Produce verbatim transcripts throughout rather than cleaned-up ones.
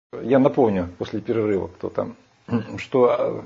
Я напомню после перерыва, кто там, что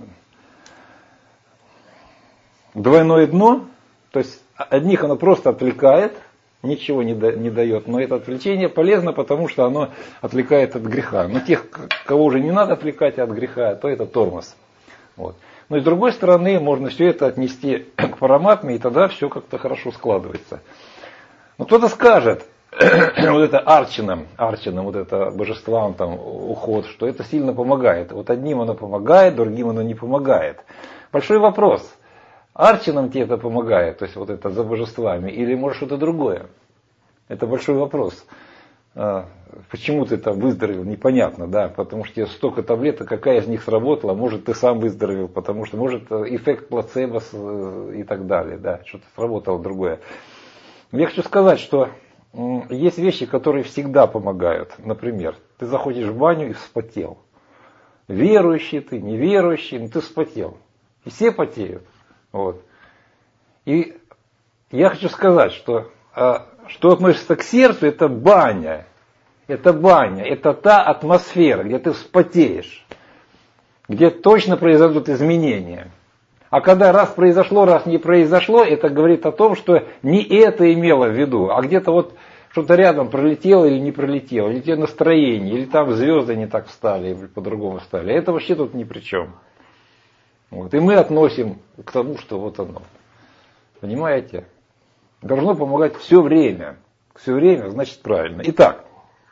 двойное дно, то есть одних оно просто отвлекает, ничего не, да, не дает, но это отвлечение полезно, потому что оно отвлекает от греха. Но тех, кого уже не надо отвлекать от греха, то это тормоз. Вот. Но с другой стороны, можно все это отнести к параматме, и тогда все как-то хорошо складывается. Но кто-то скажет, вот это арчинам, арчинам, вот это божествам, там, уход, что это сильно помогает. Вот одним оно помогает, другим оно не помогает. Большой вопрос. Арчинам тебе это помогает, то есть вот это за божествами, или может что-то другое? Это большой вопрос. Почему ты там выздоровел, непонятно, да, потому что тебе столько таблеток, какая из них сработала, может ты сам выздоровел, потому что может эффект плацебо и так далее, да, что-то сработало другое. Я хочу сказать, что есть вещи, которые всегда помогают. Например, ты заходишь в баню и вспотел. Верующий ты, неверующий, но ты вспотел. И все потеют. Вот. И я хочу сказать, что что относится к сердцу, это баня. Это баня, это та атмосфера, где ты вспотеешь, где точно произойдут изменения. А когда раз произошло, раз не произошло, это говорит о том, что не это имело в виду, а где-то вот что-то рядом пролетело или не пролетело, или тебе настроение, или там звезды не так встали, или по-другому встали. Это вообще тут ни при чем. Вот. И мы относим к тому, что вот оно. Понимаете? Должно помогать все время. Все время, значит, правильно. Итак,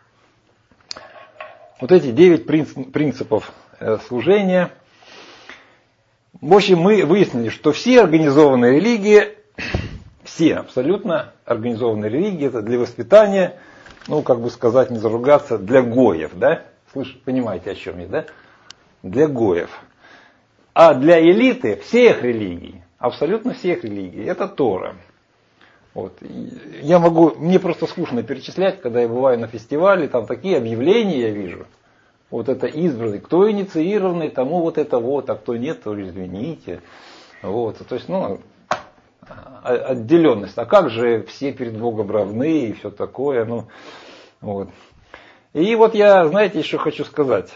вот эти девять принципов служения. В общем, мы выяснили, что все организованные религии, все абсолютно организованные религии, это для воспитания, ну, как бы сказать, не заругаться, для гоев, да? Слышь, понимаете, о чем я, да? Для гоев. А для элиты всех религий, абсолютно всех религий, это Тора. Вот. Я могу, мне просто скучно перечислять, когда я бываю на фестивале, там такие объявления я вижу. Вот это избранный, кто инициированный, тому вот это вот, а кто нет, то извините. Вот. То есть, ну, отделенность. А как же все перед Богом равны и все такое. Ну, вот. И вот я, знаете, еще хочу сказать.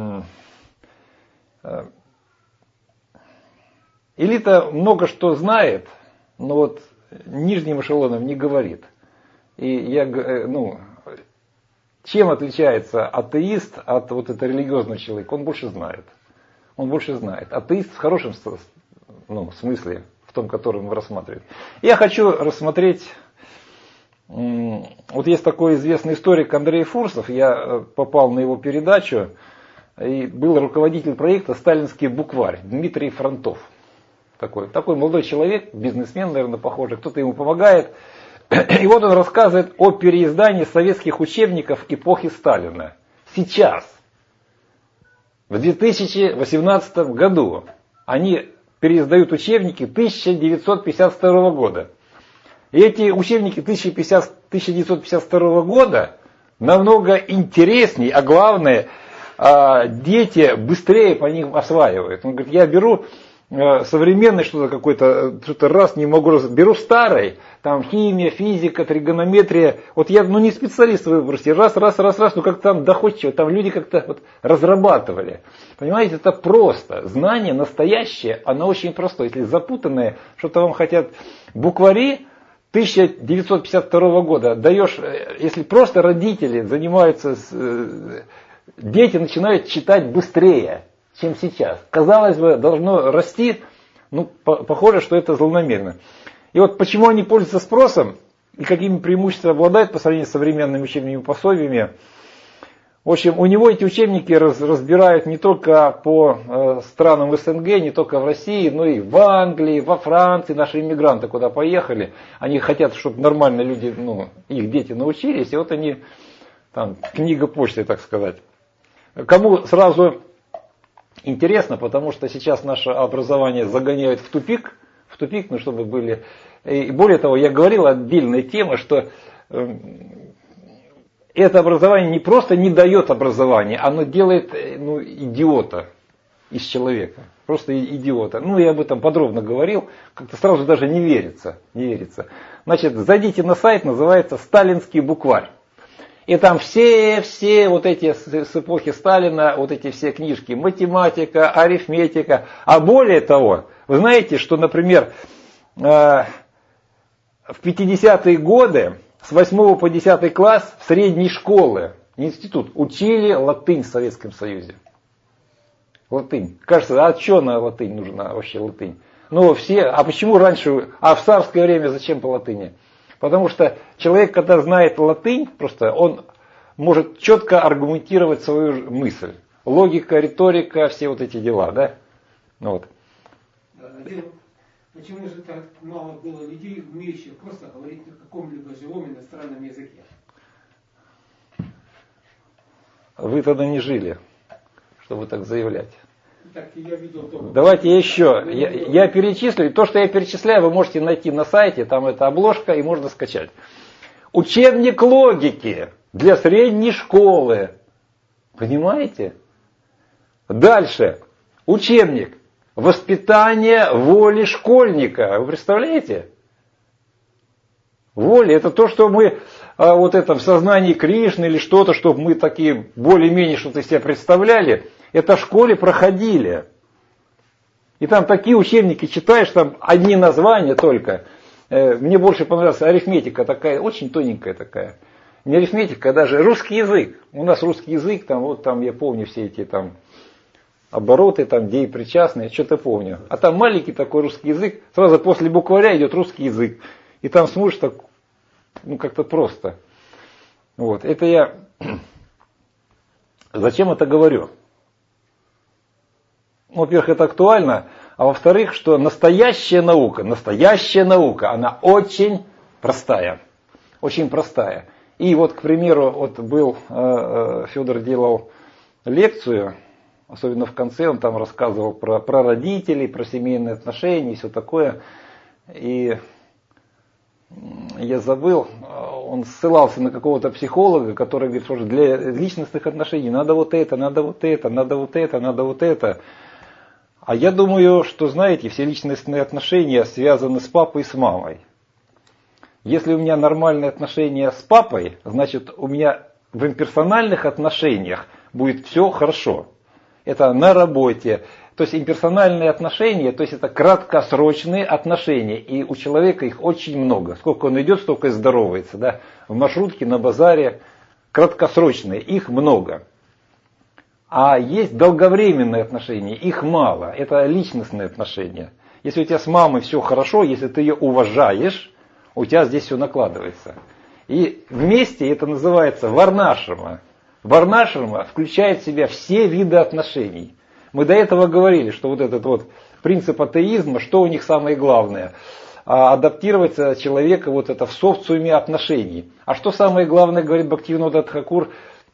Элита много что знает, но вот нижним эшелоном не говорит. И я, ну, чем отличается атеист от вот этого религиозного человека? Он больше знает. Он больше знает. Атеист в хорошем, ну, смысле, в том, который мы рассматриваем. Я хочу рассмотреть, вот есть такой известный историк Андрей Фурсов, я попал на его передачу, и был руководитель проекта «Сталинский букварь» Дмитрий Фронтов. Такой, такой молодой человек, бизнесмен, наверное, похожий, кто-то ему помогает. И вот он рассказывает о переиздании советских учебников эпохи Сталина. Сейчас, в две тысячи восемнадцатом году, они переиздают учебники тысяча девятьсот пятьдесят второго года. И эти учебники тысяча девятьсот пятьдесят второго года намного интереснее, а главное, дети быстрее по ним осваивают. Он говорит, я беру современный что-то какой-то, что-то раз не могу, раз, беру старый, там химия, физика, тригонометрия, вот я, ну не специалист в выбросе, раз, раз, раз, раз, ну как там доходчиво, там люди как-то вот разрабатывали. Понимаете, это просто, знание настоящее, оно очень простое, если запутанное, что-то вам хотят буквари тысяча девятьсот пятьдесят второго года, даешь, если просто родители занимаются, дети начинают читать быстрее, чем сейчас. Казалось бы, должно расти, ну, по- похоже, что это злонамеренно. И вот почему они пользуются спросом, и какими преимуществами обладают по сравнению с современными учебными пособиями. В общем, у него эти учебники раз, разбирают не только по э, странам СНГ, не только в России, но и в Англии, во Франции. Наши иммигранты куда поехали, они хотят, чтобы нормально люди, ну, их дети научились, и вот они, там, книга почты, так сказать. Кому сразу интересно, потому что сейчас наше образование загоняют в тупик, в тупик, ну, чтобы были... И более того, я говорил отдельной темы, что э, это образование не просто не дает образование, оно делает, ну, идиота из человека. Просто идиота. Ну, я об этом подробно говорил, как-то сразу даже не верится. Не верится. Значит, зайдите на сайт, называется «Сталинский букварь». И там все-все вот эти с эпохи Сталина, вот эти все книжки, математика, арифметика. А более того, вы знаете, что, например, в пятидесятые годы с восьмого по десятый класс в средней школе, институт, учили латынь в Советском Союзе. Латынь. Кажется, а что на латынь нужна вообще латынь? Ну, все, а почему раньше, а в царское время зачем по латыни? Потому что человек, когда знает латынь, просто он может четко аргументировать свою мысль. Логика, риторика, все вот эти дела, да? Ну, вот. Почему же так мало было людей, умеющих просто говорить на каком-либо живом иностранном языке? Вы тогда не жили, чтобы так заявлять. Так, я видел только... Давайте еще. Я, я перечислю. То, что я перечисляю, вы можете найти на сайте. Там эта обложка и можно скачать. Учебник логики для средней школы. Понимаете? Дальше. Учебник. Воспитание воли школьника. Вы представляете? Воля. Это то, что мы а, вот это в сознании Кришны или что-то, чтобы мы такие более-менее что-то себе представляли. Это в школе проходили. И там такие учебники читаешь, там одни названия только. Мне больше понравилась арифметика такая, очень тоненькая такая. Не арифметика, а даже русский язык. У нас русский язык, там вот там я помню все эти там обороты, там деепричастные, что-то помню. А там маленький такой русский язык, сразу после букваря идет русский язык. И там смотришь так, ну как-то просто. Вот, это я... Зачем это говорю? Во-первых, это актуально, а во-вторых, что настоящая наука, настоящая наука, она очень простая, очень простая. И вот, к примеру, вот был, э, Федор делал лекцию, особенно в конце, он там рассказывал про, про родителей, про семейные отношения и все такое. И я забыл, он ссылался на какого-то психолога, который говорит, что для личностных отношений надо вот это, надо вот это, надо вот это, надо вот это. А я думаю, что, знаете, все личностные отношения связаны с папой и с мамой. Если у меня нормальные отношения с папой, значит, у меня в имперсональных отношениях будет все хорошо. Это на работе. То есть имперсональные отношения, то есть это краткосрочные отношения. И у человека их очень много. Сколько он идет, столько и здоровается. Да? В маршрутке, на базаре краткосрочные, их много. А есть долговременные отношения, их мало. Это личностные отношения. Если у тебя с мамой все хорошо, если ты ее уважаешь, у тебя здесь все накладывается. И вместе это называется варнашрама. Варнашрама включает в себя все виды отношений. Мы до этого говорили, что вот этот вот принцип атеизма, что у них самое главное? Адаптировать человека вот это в социуме отношений. А что самое главное, говорит Бхактивинода Тхакур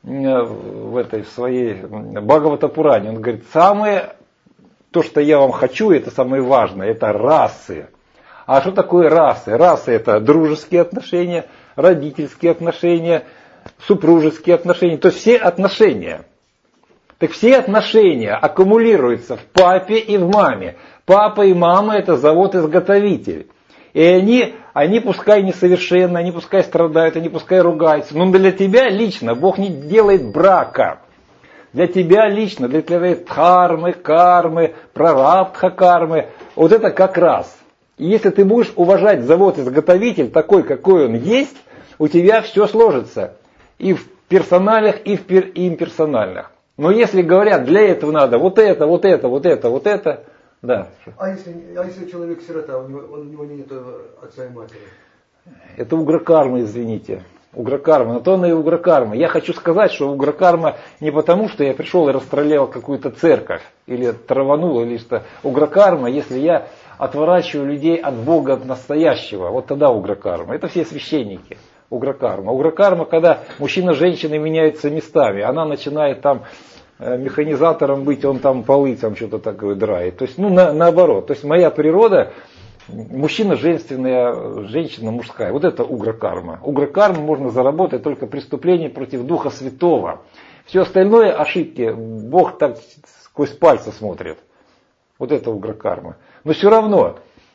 в этой в своей Бхагавата Пуране? Он говорит, самое, то, что я вам хочу, это самое важное, это расы. А что такое расы? Расы это дружеские отношения, родительские отношения, супружеские отношения, то есть все отношения. Так все отношения аккумулируются в папе и в маме. Папа и мама это завод-изготовитель. И они, они пускай несовершенны, они пускай страдают, они пускай ругаются. Но для тебя лично Бог не делает брака. Для тебя лично, для тебя дхармы, кармы, прарабдха кармы. Вот это как раз. И если ты будешь уважать завод-изготовитель такой, какой он есть, у тебя все сложится. И в персональных, и в пер, и имперсональных. Но если говорят, для этого надо вот это, вот это, вот это, вот это, да. А если, а если человек сирота, у него, он, у него нет отца и матери? Это угрокарма, извините. Угрокарма, на то она и угрокарма. Я хочу сказать, что угрокарма не потому, что я пришел и расстрелял какую-то церковь, или траванул, или что. Угрокарма, если я отворачиваю людей от Бога настоящего, вот тогда угрокарма. Это все священники. Угрокарма. Угрокарма, когда мужчина с женщиной меняются местами. Она начинает там механизатором быть, он там полы там что-то такое драет. То есть, ну, на, наоборот. То есть, моя природа, мужчина женственная, женщина мужская. Вот это угрокарма. Угрокарма можно заработать только преступление против Духа Святого. Все остальное ошибки, Бог так сквозь пальцы смотрит. Вот это угрокарма. Но все равно,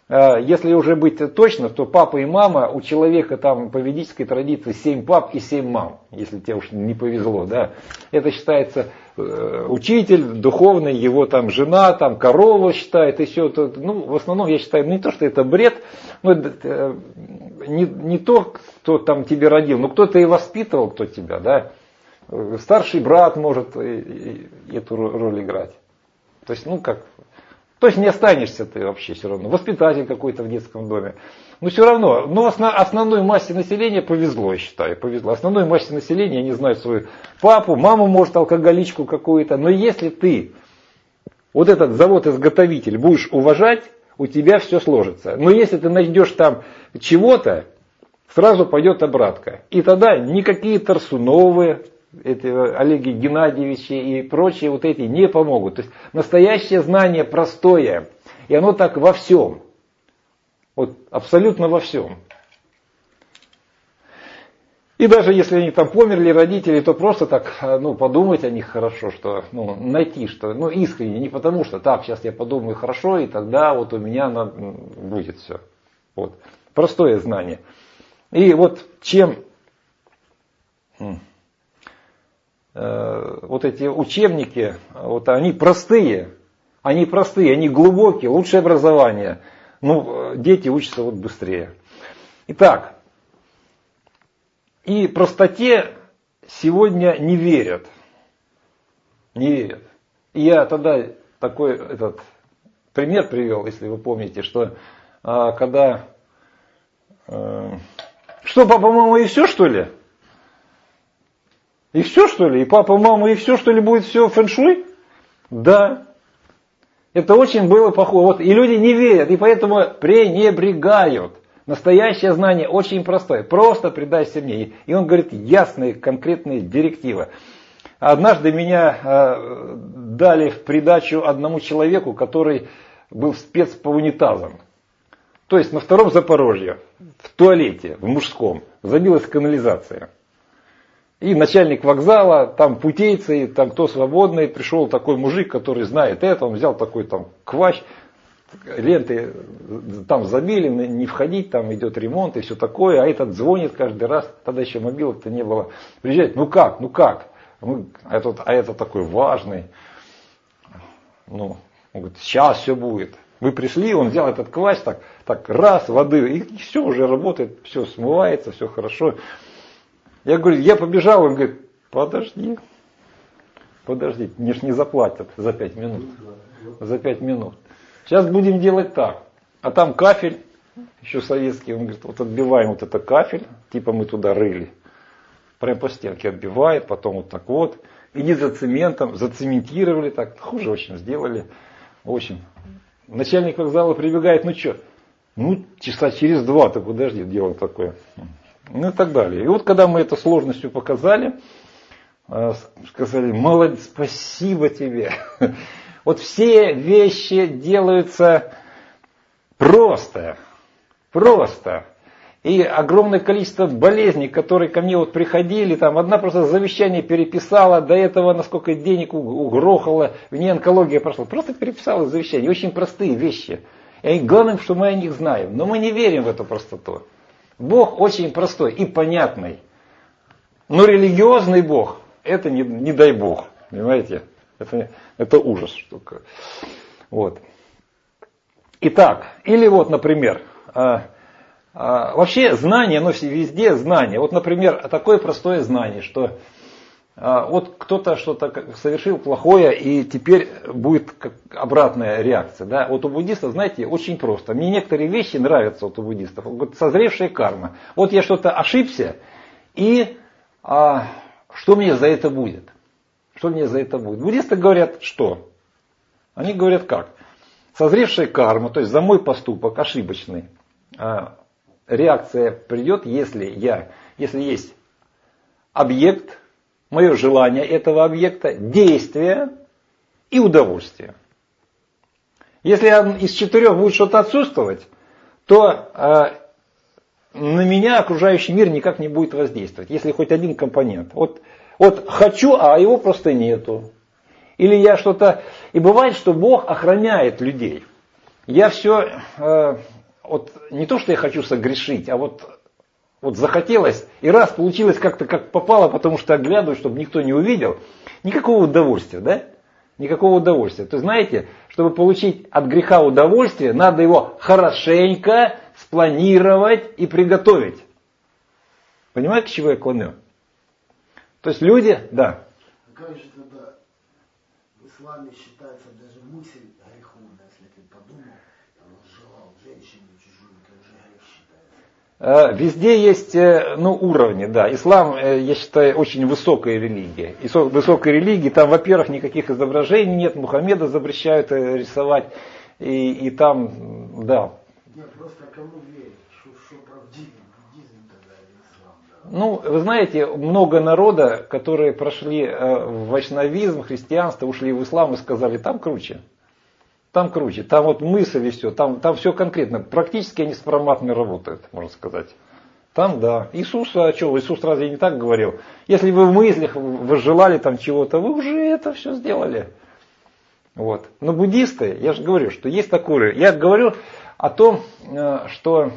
если уже быть точно, то папа и мама, у человека там по ведической традиции семь пап и семь мам, если тебе уж не повезло, да. Это считается э, учитель духовный, его там жена, там корова считает, и все это. Ну, в основном я считаю, не то, что это бред, но э, не, не то, кто там тебя родил, но кто-то и воспитывал, кто тебя, да. Старший брат может и, и эту роль играть. То есть, ну как... То есть не останешься ты вообще все равно. Воспитатель какой-то в детском доме. Но все равно, но основ, основной массе населения повезло, я считаю, повезло. Основной массе населения, я не знаю свою папу, маму, может, алкоголичку какую-то. Но если ты вот этот завод-изготовитель будешь уважать, у тебя все сложится. Но если ты найдешь там чего-то, сразу пойдет обратка. И тогда никакие Тарсуновы, эти Олеги Геннадьевичи и прочие вот эти не помогут. То есть настоящее знание простое. И оно так во всем. Вот абсолютно во всем. И даже если они там померли, родители, то просто так, ну, подумать о них хорошо, что, ну, найти, что, ну, искренне, не потому что, так, сейчас я подумаю хорошо, и тогда вот у меня будет все. Вот. Простое знание. И вот чем... Вот эти учебники, вот они простые, они простые, они глубокие, лучшее образование. Ну, дети учатся вот быстрее. Итак, и простоте сегодня не верят. Не верят. И я тогда такой этот пример привел, если вы помните, что а, когда... А, что, папа, мама, и все, что ли? И все, что ли? И папа, мама, и все, что ли, будет все фэн-шуй? Да. Это очень было похоже. Вот, и люди не верят, и поэтому пренебрегают. Настоящее знание очень простое. Просто предайся мне. И он говорит ясные, конкретные директивы. Однажды меня э, дали в придачу одному человеку, который был спец по унитазам. То есть на втором Запорожье, в туалете, в мужском, забилась канализация. И начальник вокзала, там путейцы, там кто свободный, пришел такой мужик, который знает это, он взял такой там квач, ленты там забили, не входить, там идет ремонт и все такое, а этот звонит каждый раз, тогда еще мобилок-то не было, приезжает, ну как, ну как, ну, а, этот, а это такой важный, ну, он говорит, сейчас все будет. Мы пришли, он взял этот квач, так, так раз, воды, и все уже работает, все смывается, все хорошо. Я говорю, я побежал, он говорит, подожди, подожди, мне ж не заплатят за пять минут, за пять минут. Сейчас будем делать так, а там кафель, еще советский, он говорит, вот отбиваем вот это кафель, типа мы туда рыли, прям по стенке отбивает, потом вот так вот, иди за цементом, зацементировали так, хуже очень сделали, в общем. Начальник вокзала прибегает, ну что, ну часа через два, ты подожди, дело такое. Ну и так далее. И вот когда мы это сложностью показали, сказали, молодец, спасибо тебе. Вот все вещи делаются просто, просто. И огромное количество болезней, которые ко мне вот приходили, там одна просто завещание переписала, до этого насколько денег угрохала, в ней онкология прошла. Просто переписала завещание. Очень простые вещи. И главное, что мы о них знаем. Но мы не верим в эту простоту. Бог очень простой и понятный. Но религиозный Бог, это не, не дай Бог. Понимаете? Это, это ужас штука. Вот. Итак, или вот, например, а, а, вообще знание, оно везде знание. Вот, например, такое простое знание, что а, вот кто-то что-то совершил плохое, и теперь будет как обратная реакция. Да? Вот у буддистов, знаете, очень просто. Мне некоторые вещи нравятся вот у буддистов. Вот созревшая карма. Вот я что-то ошибся, и а, что мне за это будет? Что мне за это будет? Буддисты говорят, что? Они говорят как? Созревшая карма, то есть за мой поступок ошибочный, а, реакция придет, если я, если есть объект, мое желание этого объекта, действие и удовольствие. Если из четырех будет что-то отсутствовать, то э, на меня окружающий мир никак не будет воздействовать, если хоть один компонент. Вот, вот хочу, а его просто нету. Или я что-то... И бывает, что Бог охраняет людей. Я все э, вот не то, что я хочу согрешить, а вот, вот захотелось, и раз получилось как-то как попало, потому что оглядываю, чтобы никто не увидел, никакого удовольствия, да? Никакого удовольствия. То есть, знаете, чтобы получить от греха удовольствие, надо его хорошенько спланировать и приготовить. Понимаете, к чему я клоню? То есть люди, да. Как же тогда в исламе считается даже мысль греховная, если ты подумал, там, желал женщину чужую, это уже грех считается. Везде есть, ну, уровни, да. Ислам, я считаю, очень высокая религия. И высокой религии, там, во-первых, никаких изображений нет, Мухаммеда запрещают рисовать, и, и там, да. Нет, просто кому верить, что, что правдивый буддизм тогда или ислам, да? Ну, вы знаете, много народа, которые прошли в вайшнавизм, христианство, ушли в ислам и сказали, там круче. Там круче, там вот мысль и все, там, там все конкретно. Практически они с форматами работают, можно сказать. Там, да. Иисус, а что, Иисус разве не так говорил? Если вы в мыслях возжелали там чего-то, вы уже это все сделали. Вот. Но буддисты, я же говорю, что есть такое. Я говорю о том, что,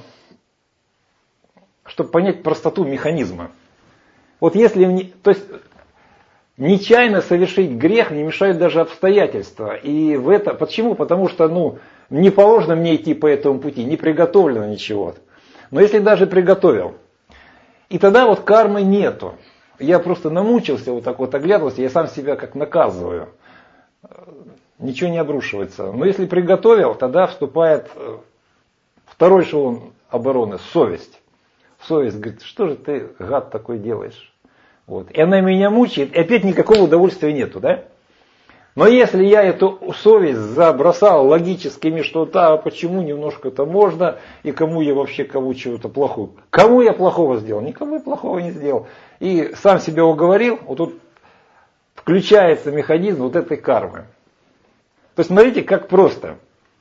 чтобы понять простоту механизма. Вот если, то есть, нечаянно совершить грех не мешают даже обстоятельства. И в это, почему? Потому что, ну, не положено мне идти по этому пути, не приготовлено ничего. Но если даже приготовил, и тогда вот кармы нету. Я просто намучился, вот так вот оглядывался, я сам себя как наказываю. Ничего не обрушивается. Но если приготовил, тогда вступает второй эшелон обороны, совесть. Совесть говорит, что же ты, гад, такой делаешь? Вот. И она меня мучает, и опять никакого удовольствия нету, да? Но если я эту совесть забросал логическими, что да, почему немножко-то можно, и кому я вообще кому чего-то плохого. Кому я плохого сделал? Никому я плохого не сделал. И сам себя уговорил, вот тут включается механизм вот этой кармы. То есть смотрите, как просто.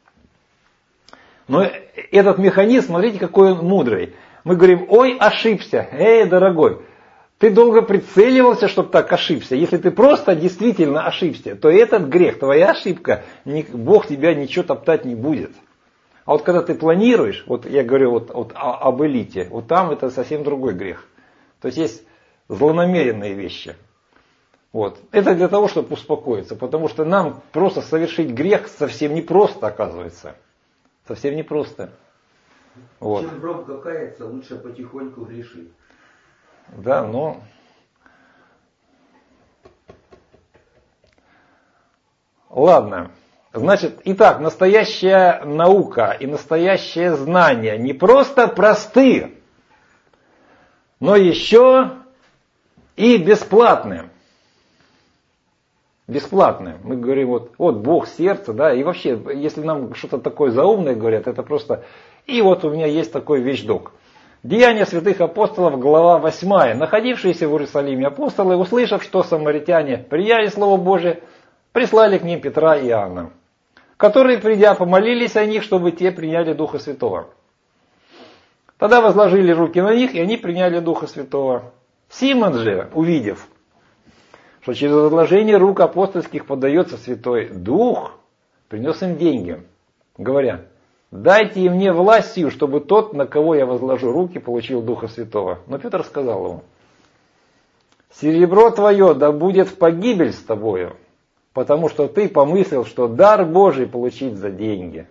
Но этот механизм, смотрите, какой он мудрый. Мы говорим, ой, ошибся, эй, дорогой. Ты долго прицеливался, чтобы так ошибся. Если ты просто действительно ошибся, то этот грех, твоя ошибка, Бог тебя ничего топтать не будет. А вот когда ты планируешь, вот я говорю вот, вот об элите, вот там это совсем другой грех. То есть есть злонамеренные вещи. Вот. Это для того, чтобы успокоиться, потому что нам просто совершить грех совсем непросто, оказывается. Совсем непросто. Вот. Чем громко каяться, лучше потихоньку грешить. Да, но... Ладно. Значит, итак, настоящая наука и настоящее знание не просто просты, но еще и бесплатны. Бесплатны. Мы говорим, вот, вот Бог сердца, да, и вообще, если нам что-то такое заумное говорят, это просто... И вот у меня есть такой вещдок. Деяния святых апостолов, глава восьмая. Находившиеся в Иерусалиме апостолы, услышав, что самаритяне приняли Слово Божие, прислали к ним Петра и Иоанна, которые, придя, помолились о них, чтобы те приняли Духа Святого. Тогда возложили руки на них, и они приняли Духа Святого. Симон же, увидев, что через возложение рук апостольских подается Святой Дух, принес им деньги, говоря, дайте и мне власть сию, чтобы тот, на кого я возложу руки, получил Духа Святого. Но Петр сказал ему, серебро твое да будет в погибель с тобою, потому что ты помыслил, что дар Божий получить за деньги.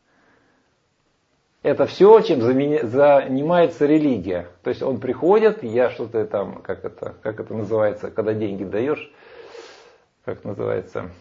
Это все, чем занимается религия. То есть он приходит, я что-то там, как это, как это называется, когда деньги даешь, как называется,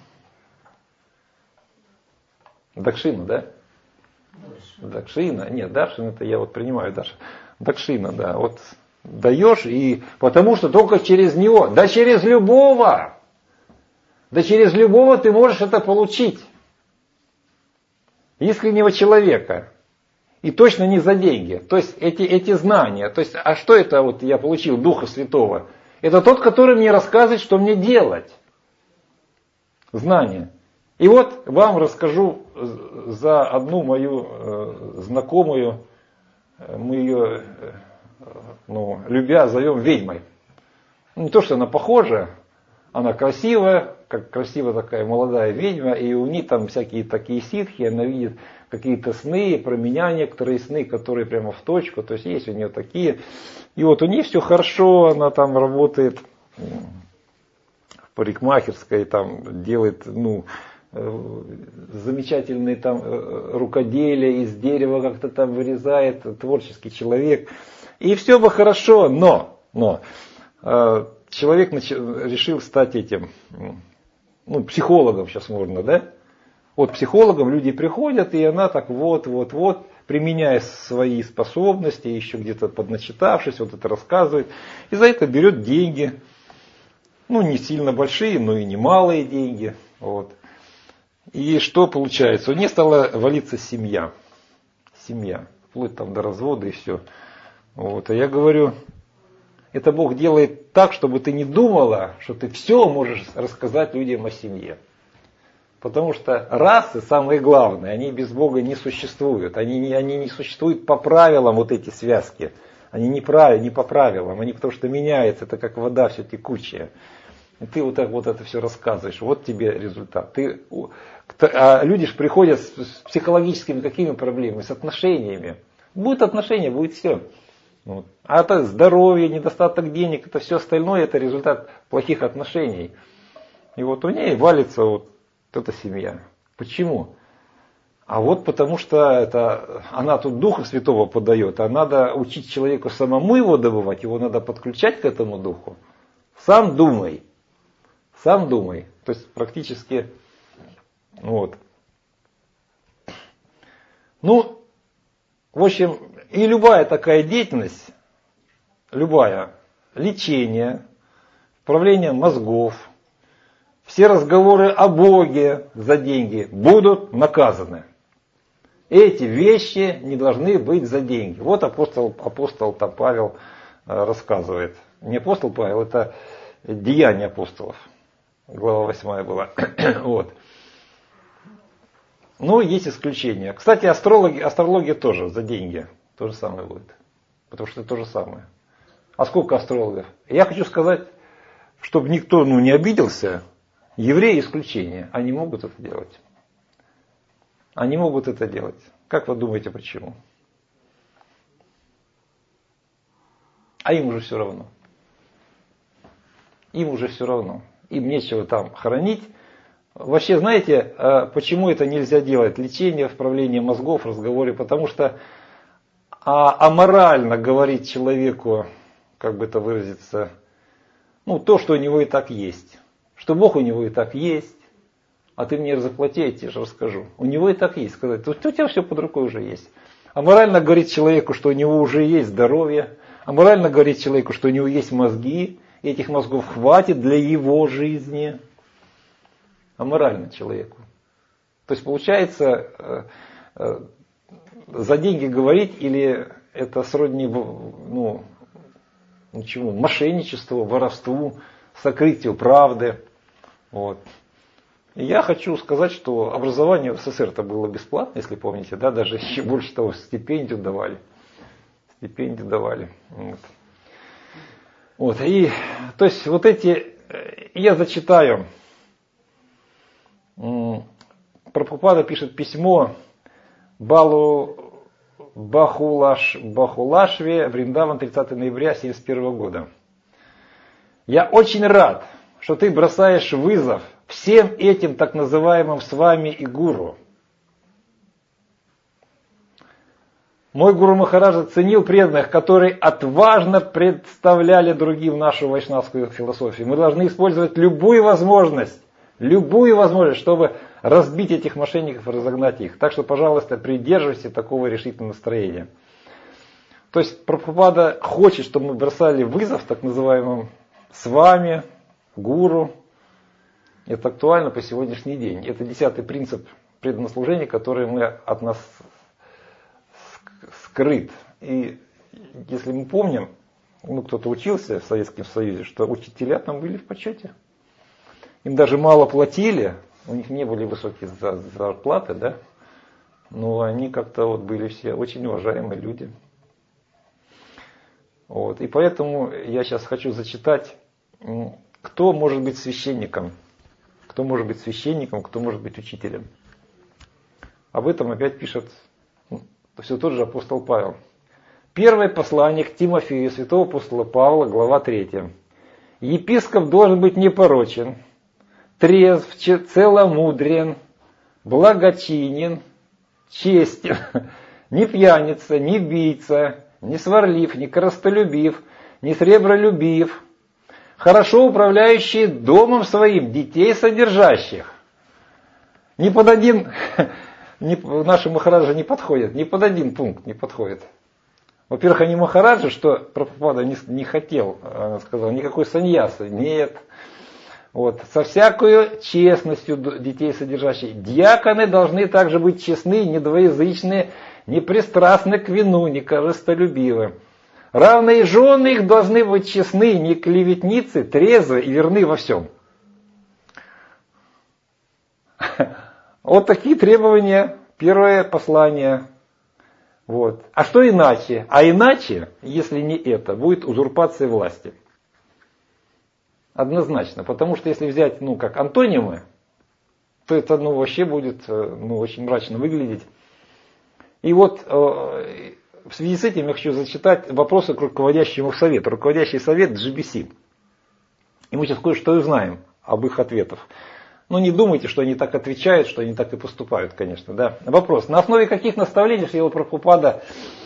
дакшина, да? Дакшина, нет, даршин это я вот принимаю, Даша. Дакшина, да, вот даешь, и потому что только через него, да через любого, да через любого ты можешь это получить. Искреннего человека. И точно не за деньги. То есть эти, эти знания. То есть, а что это вот я получил Духа Святого? Это тот, который мне рассказывает, что мне делать. Знания. И вот вам расскажу за одну мою э, знакомую, мы ее, э, ну, любя, зовем ведьмой. Не то, что она похожа, она красивая, как красивая такая молодая ведьма, и у нее там всякие такие ситхи, она видит какие-то сны, про меня некоторые сны, которые прямо в точку, то есть есть у нее такие. И вот у нее все хорошо, она там работает в парикмахерской, там делает, ну, замечательные там рукоделия, из дерева как-то там вырезает, творческий человек. И все бы хорошо, но, но человек решил стать этим, ну, психологом сейчас можно, да? Вот психологам люди приходят, и она так вот, вот, вот, применяя свои способности, еще где-то подначитавшись, вот это рассказывает, и за это берет деньги. Ну, не сильно большие, но и не малые деньги. Вот. И что получается? У нее стала валиться семья. Семья. Вплоть там до развода и все. Вот. А я говорю, это Бог делает так, чтобы ты не думала, что ты все можешь рассказать людям о семье. Потому что расы, самые главные, они без Бога не существуют. Они не, они не существуют по правилам, вот эти связки. Они не, прав, не по правилам, они потому что меняются, это как вода все текучая. И ты вот так вот это все рассказываешь, вот тебе результат. Ты, а люди же приходят с, с психологическими какими проблемами, с отношениями. Будут отношения, будет все. Вот. А это здоровье, недостаток денег, это все остальное, это результат плохих отношений. И вот у нее валится вот эта семья. Почему? А вот потому что это, она тут Духа Святого подает, а надо учить человеку самому его добывать, его надо подключать к этому Духу. Сам думай. Сам думай. То есть практически вот. Ну, в общем, и любая такая деятельность, любая, лечение, вправление мозгов, все разговоры о Боге за деньги будут наказаны. Эти вещи не должны быть за деньги. Вот апостол, апостол там Павел рассказывает. Не апостол Павел, это Деяния апостолов. Глава восьмая была. Вот. Ну, есть исключения. Кстати, астрологи, астрология тоже за деньги. То же самое будет. Потому что это то же самое. А сколько астрологов? Я хочу сказать, чтобы никто ну, не обиделся, евреи исключение. Они могут это делать. Они могут это делать. Как вы думаете, почему? А им уже все равно. Им уже все равно. Им нечего там хоронить. Вообще, знаете, почему это нельзя делать? Лечение, вправление мозгов, разговоры. Потому что аморально говорить человеку, как бы это выразиться, ну, то, что у него и так есть. Что Бог у него и так есть. А ты мне заплати, я тебе же расскажу. У него и так есть. Сказать, у тебя все под рукой уже есть. Аморально говорить человеку, что у него уже есть здоровье. Аморально говорить человеку, что у него есть мозги. И этих мозгов хватит для его жизни. Аморально человеку. То есть получается, за деньги говорить, или это сродни ну, ничему, мошенничеству, воровству, сокрытию правды. Вот. И я хочу сказать, что образование в СССР это было бесплатно, если помните, да, даже еще больше того, стипендию давали. Стипендию давали. Вот. Вот. И, то есть вот эти, я зачитаю. Прабхупада пишет письмо Балу Бахулаш, Бахулашве, Вриндаван, тридцатого ноября семьдесят первого года. Я очень рад, что ты бросаешь вызов всем этим так называемым с вами и гуру. Мой гуру Махараджа ценил преданных, которые отважно представляли другим нашу вайшнавскую философию. Мы должны использовать любую возможность, любую возможность, чтобы разбить этих мошенников и разогнать их. Так что, пожалуйста, придерживайся такого решительного настроения. То есть Прабхупада хочет, чтобы мы бросали вызов так называемым с вами, гуру. Это актуально по сегодняшний день. Это десятый принцип преданнослужения, который мы от нас скрыт. И если мы помним, ну кто-то учился в Советском Союзе, что учителя там были в почете. Им даже мало платили, у них не были высокие зарплаты, да, но они как-то вот были все очень уважаемые люди. Вот. И поэтому я сейчас хочу зачитать, кто может быть священником, кто может быть священником, кто может быть учителем. Об этом опять пишет все тот же апостол Павел. Первое послание к Тимофею святого апостола Павла, глава третья. Епископ должен быть непорочен, трезв, целомудрен, благочинен, честен, не пьяница, не бийца, не сварлив, не корыстолюбив, не сребролюбив, хорошо управляющий домом своим, детей содержащих. Ни под один, ни, наши махараджи не подходят, ни под один пункт не подходит. Во-первых, они махараджи, что Прабхупада не, не хотел, сказал, никакой саньясы, нет. Вот. Со всякой честностью детей содержащих. Диаконы должны также быть честны, недвоязычны, не пристрастны к вину, не корыстолюбивы. Равные жены их должны быть честны, не клеветницы, трезвы и верны во всем. Вот такие требования, первое послание. Вот. А что иначе? А иначе, если не это, будет узурпация власти. Однозначно. Потому что если взять, ну, как антонимы, то это, ну, вообще будет, ну, очень мрачно выглядеть. И вот э, в связи с этим я хочу зачитать вопросы к руководящему совету. Руководящий совет джи би си. И мы сейчас кое-что узнаем об их ответах. Ну, не думайте, что они так отвечают, что они так и поступают, конечно. Да? Вопрос. На основе каких наставлений Шрила Прабхупада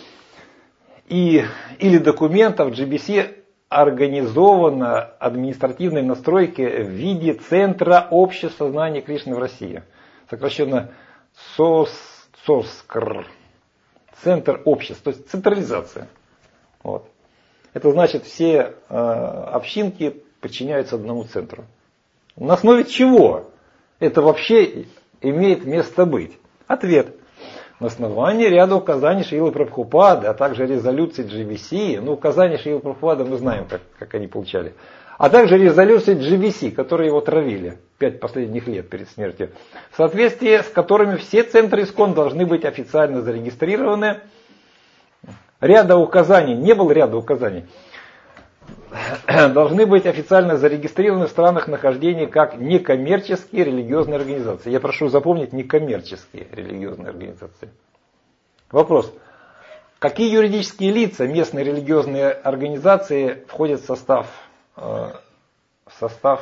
и, или документов джи би си организована административной настройки в виде Центра общества знания Кришны в России? Сокращенно СОС, СОСКР. Центр общества, то есть централизация. Вот. Это значит, все э, общинки подчиняются одному центру. На основе чего это вообще имеет место быть? Ответ. На основании ряда указаний Шрилы Прабхупады, а также резолюций джи би си. Ну, указания Шрилы Прабхупады мы знаем, как, как они получали. А также резолюции джи би си, которые его травили пять последних лет перед смертью. В соответствии с которыми все центры ИСККОН должны быть официально зарегистрированы. Ряда указаний, не было ряда указаний. Должны быть официально зарегистрированы в странах нахождения как некоммерческие религиозные организации. Я прошу запомнить, некоммерческие религиозные организации. Вопрос. Какие юридические лица местные религиозные организации входят в состав, э, в состав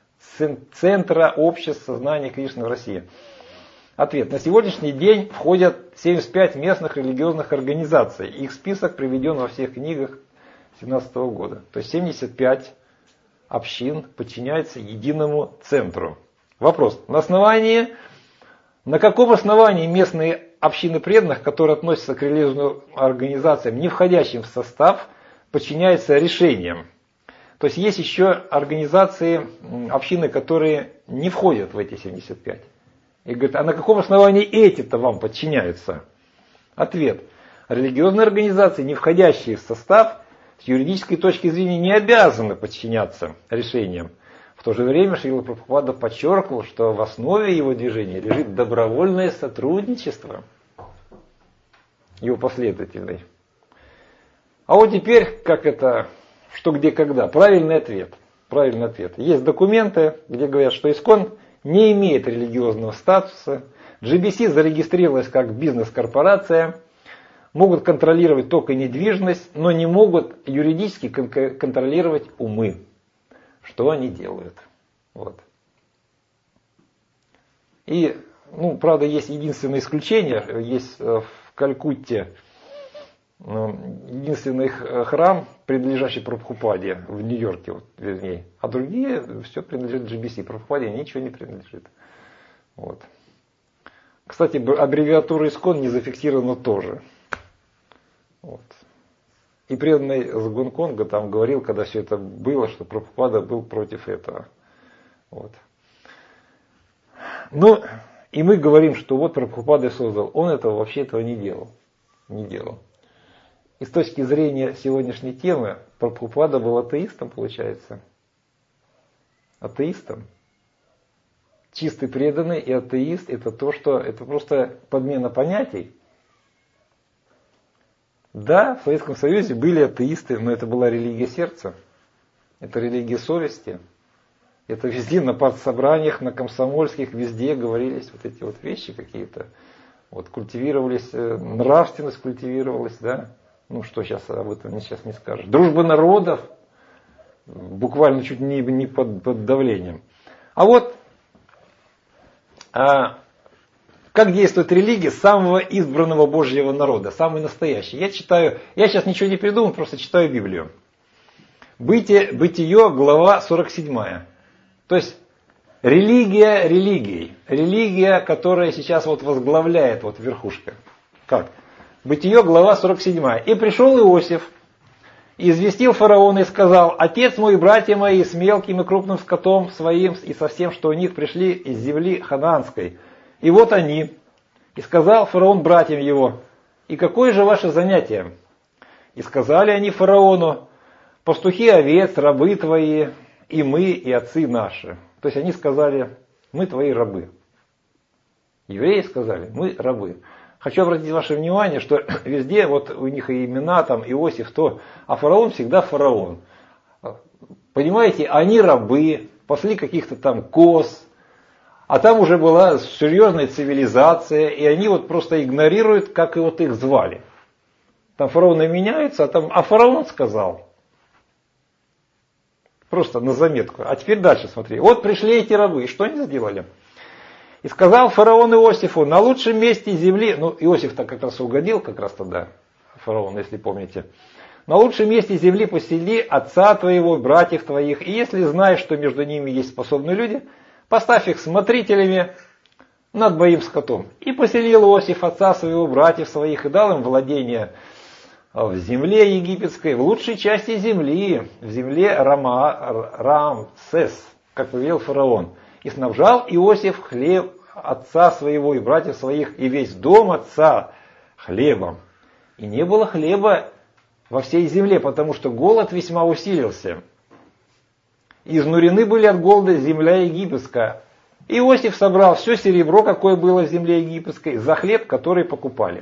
Центра общества знания Кришны в России? Ответ. На сегодняшний день входят семьдесят пять местных религиозных организаций. Их список приведен во всех книгах две тысячи семнадцатого года. То есть семьдесят пять общин подчиняются единому центру. Вопрос. На основании, на каком основании местные общины преданных, которые относятся к религиозным организациям, не входящим в состав, подчиняются решениям? То есть есть еще организации, общины, которые не входят в эти семьдесят пять. И говорит, а на каком основании эти-то вам подчиняются? Ответ. Религиозные организации, не входящие в состав, с юридической точки зрения не обязаны подчиняться решениям. В то же время Шрила Прабхупада подчеркнул, что в основе его движения лежит добровольное сотрудничество его последователей. А вот теперь, как это, что, где, когда. Правильный ответ. Правильный ответ. Есть документы, где говорят, что ИСККОН не имеет религиозного статуса. джи би си зарегистрировалась как бизнес-корпорация. Могут контролировать только недвижимость, но не могут юридически кон- контролировать умы. Что они делают? Вот. И, ну, правда, есть единственное исключение. Есть в Калькутте единственный храм, принадлежащий Прабхупаде, в Нью-Йорке, вот, вернее. А другие все принадлежит джи би си. Прабхупаде ничего не принадлежит. Вот. Кстати, аббревиатура ИСККОН не зафиксирована тоже. Вот. И преданный с Гонконга там говорил, когда все это было, что Прабхупада был против этого. Вот. Ну, и мы говорим, что вот Прабхупада создал. Он этого вообще этого не делал. Не делал. И с точки зрения сегодняшней темы, Прабхупада был атеистом, получается. Атеистом. Чистый преданный и атеист — это то, что это просто подмена понятий. Да, в Советском Союзе были атеисты, но это была религия сердца. Это религия совести. Это везде на партсобраниях, на комсомольских, везде говорились вот эти вот вещи какие-то. Вот. Вот культивировались, нравственность культивировалась, да. Ну что сейчас об этом сейчас не скажешь. Дружба народов, буквально чуть не, не под, под давлением. А вот а, как действует религия самого избранного Божьего народа, самый настоящий. Я читаю, я сейчас ничего не придумал, просто читаю Библию. Бытие, Бытие, глава сорок семь. То есть религия религией. Религия, которая сейчас вот возглавляет вот верхушка. Как? Бытие, глава сорок семь. «И пришел Иосиф, и известил фараона и сказал: отец мой и братья мои с мелким и крупным скотом своим и со всем, что у них пришли из земли ханаанской. И вот они. И сказал фараон братьям его: и какое же ваше занятие? И сказали они фараону: пастухи овец, рабы твои, и мы, и отцы наши». То есть они сказали: мы твои рабы. Евреи сказали: мы рабы. Хочу обратить ваше внимание, что везде вот у них и имена, там Иосиф, то, а фараон всегда фараон. Понимаете, они рабы, пасли каких-то там коз, а там уже была серьезная цивилизация, и они вот просто игнорируют, как и вот их звали. Там фараоны меняются, а там, а фараон сказал. Просто на заметку. А теперь дальше смотри. Вот пришли эти рабы, и что они сделали? И сказал фараон Иосифу: на лучшем месте земли, ну Иосиф-то как раз угодил, как раз тогда, фараон, если помните. На лучшем месте земли посели отца твоего, братьев твоих, и если знаешь, что между ними есть способные люди, поставь их смотрителями над моим скотом. И поселил Иосиф отца своего, братьев своих, и дал им владение в земле египетской, в лучшей части земли, в земле Рама, Рамсес, как повелел фараон. И снабжал Иосиф хлеб отца своего и братьев своих, и весь дом отца хлебом. И не было хлеба во всей земле, потому что голод весьма усилился. Изнурены были от голода земля египетская. Иосиф собрал все серебро, какое было в земле египетской, за хлеб, который покупали.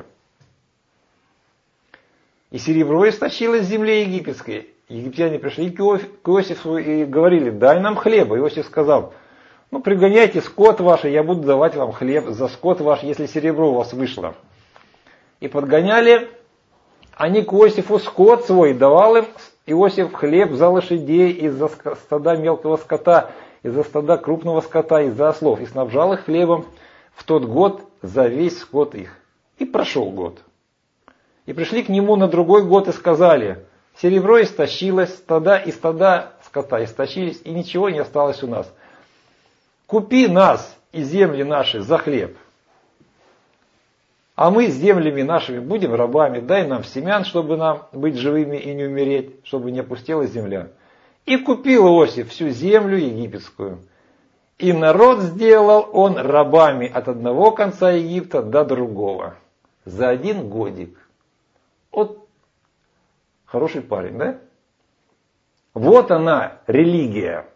И серебро истощилось в земле египетской. Египтяне пришли к Иосифу и говорили: дай нам хлеба. Иосиф сказал: ну, пригоняйте скот ваш, и я буду давать вам хлеб за скот ваш, если серебро у вас вышло. И подгоняли они к Иосифу скот свой, давал им Иосиф хлеб за лошадей, из-за стада мелкого скота, из-за стада крупного скота, из-за ослов, и снабжал их хлебом в тот год за весь скот их. И прошел год. И пришли к нему на другой год и сказали: серебро истощилось, стада и стада скота истощились, и ничего не осталось у нас. Купи нас и земли наши за хлеб, а мы с землями нашими будем рабами. Дай нам семян, чтобы нам быть живыми и не умереть, чтобы не опустела земля. И купил Иосиф всю землю египетскую. И народ сделал он рабами от одного конца Египта до другого. За один годик. Вот хороший парень, да? Вот она, религия.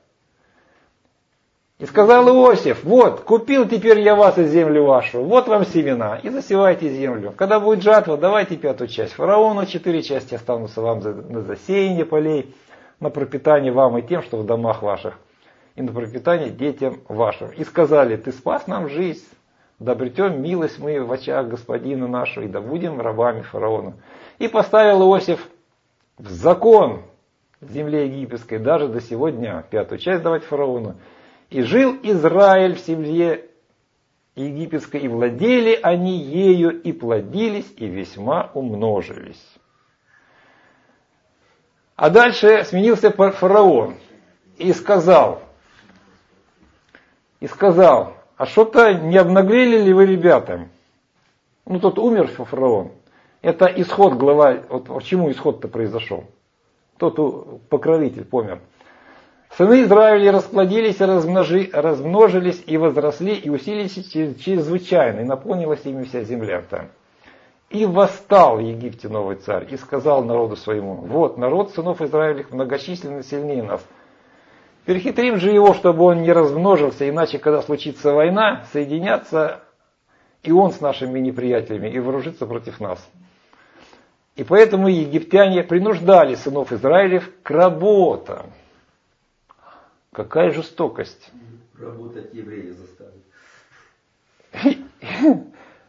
И сказал Иосиф: вот, купил теперь я вас и землю вашу, вот вам семена, и засевайте землю. Когда будет жатва, давайте пятую часть фараону, четыре части останутся вам за, на засеяние полей, на пропитание вам и тем, что в домах ваших, и на пропитание детям вашим. И сказали: ты спас нам жизнь, да обретем милость мы в очах господина нашего, и да будем рабами фараона. И поставил Иосиф в закон в земле египетской даже до сего дня пятую часть давать фараону. И жил Израиль в земле египетской, и владели они ею, и плодились, и весьма умножились. А дальше сменился фараон и сказал, и сказал: а что-то не обнаглели ли вы, ребята? Ну, тот умер фараон. Это исход, глава, вот почему исход-то произошел? Тот покровитель помер. Сыны Израиля расплодились и размножи, размножились, и возросли, и усилились чрезвычайно, и наполнилась ими вся земля там. И восстал в Египте новый царь, и сказал народу своему: вот, народ сынов Израилевых многочисленно сильнее нас. Перехитрим же его, чтобы он не размножился, иначе, когда случится война, соединятся и он с нашими неприятелями, и вооружится против нас. И поэтому египтяне принуждали сынов Израилев к работам. Какая жестокость. Работать евреи заставили.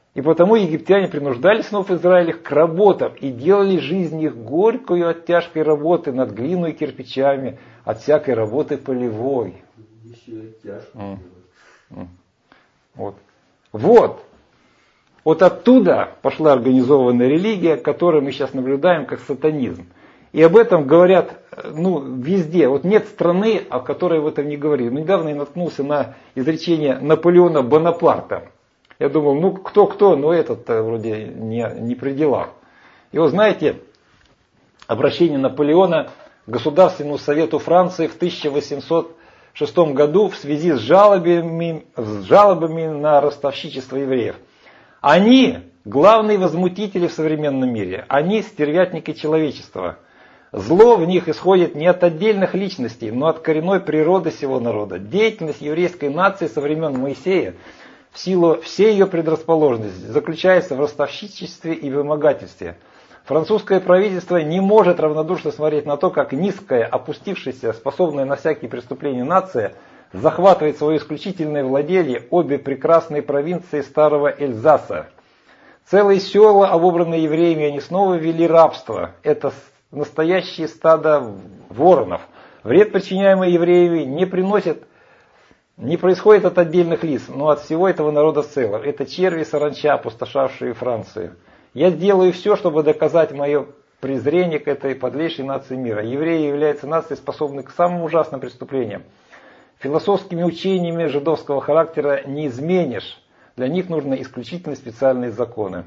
И потому египтяне принуждали сынов Израилевых к работам и делали жизнь их горькую от тяжкой работы над глиной и кирпичами, от всякой работы полевой. Еще тяжко. Mm. Mm. Вот. Вот. Вот оттуда пошла организованная религия, которую мы сейчас наблюдаем как сатанизм. И об этом говорят ну, везде. Вот нет страны, о которой об этом не говорили. Недавно я наткнулся на изречение Наполеона Бонапарта. Я думал, ну кто-кто, но этот-то вроде не, не при делах. И вот знаете, обращение Наполеона к Государственному Совету Франции в тысяча восемьсот шестом году в связи с жалобами, с жалобами на ростовщичество евреев. Они главные возмутители в современном мире. Они стервятники человечества. Зло в них исходит не от отдельных личностей, но от коренной природы всего народа. Деятельность еврейской нации со времен Моисея в силу всей ее предрасположенности заключается в ростовщичестве и вымогательстве. Французское правительство не может равнодушно смотреть на то, как низкая, опустившаяся, способная на всякие преступления нация захватывает свое исключительное владение обе прекрасные провинции старого Эльзаса. Целые села, обобранные евреями, они снова ввели рабство. Это настоящие стада воронов. Вред, причиняемый евреями, не приносит, не происходит от отдельных лиц, но от всего этого народа в целом. Это черви и саранча, опустошавшие Францию. Я делаю все, чтобы доказать мое презрение к этой подлейшей нации мира. Евреи являются нацией, способной к самым ужасным преступлениям. Философскими учениями жидовского характера не изменишь. Для них нужны исключительно специальные законы.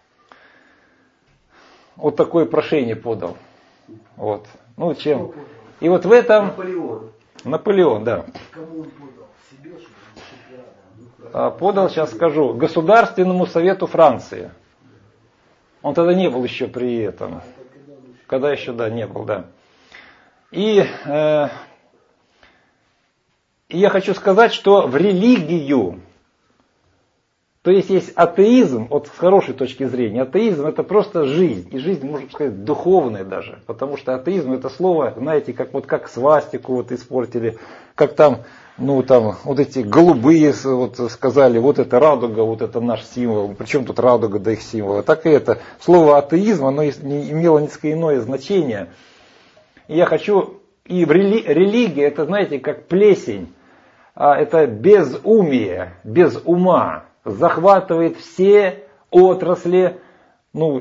Вот такое прошение подал. Вот. Ну, чем? И вот в этом... Наполеон. Наполеон, да. Кому он подал? Себе, что ли? А, подал, сейчас скажу, Государственному Совету Франции. Он тогда не был еще при этом. Когда еще, да, не был, да. И, э, и я хочу сказать, что в религию, то есть есть атеизм, вот с хорошей точки зрения, атеизм это просто жизнь, и жизнь, можно сказать, духовная даже, потому что атеизм это слово, знаете, как вот как свастику вот испортили, как там, ну там вот эти голубые вот сказали, вот это радуга, вот это наш символ, причем тут радуга да их символа, так и это слово атеизм, оно не имело несколько иное значение. И я хочу, и в рели, религия это, знаете, как плесень, а это безумие, без ума. Захватывает все отрасли, ну,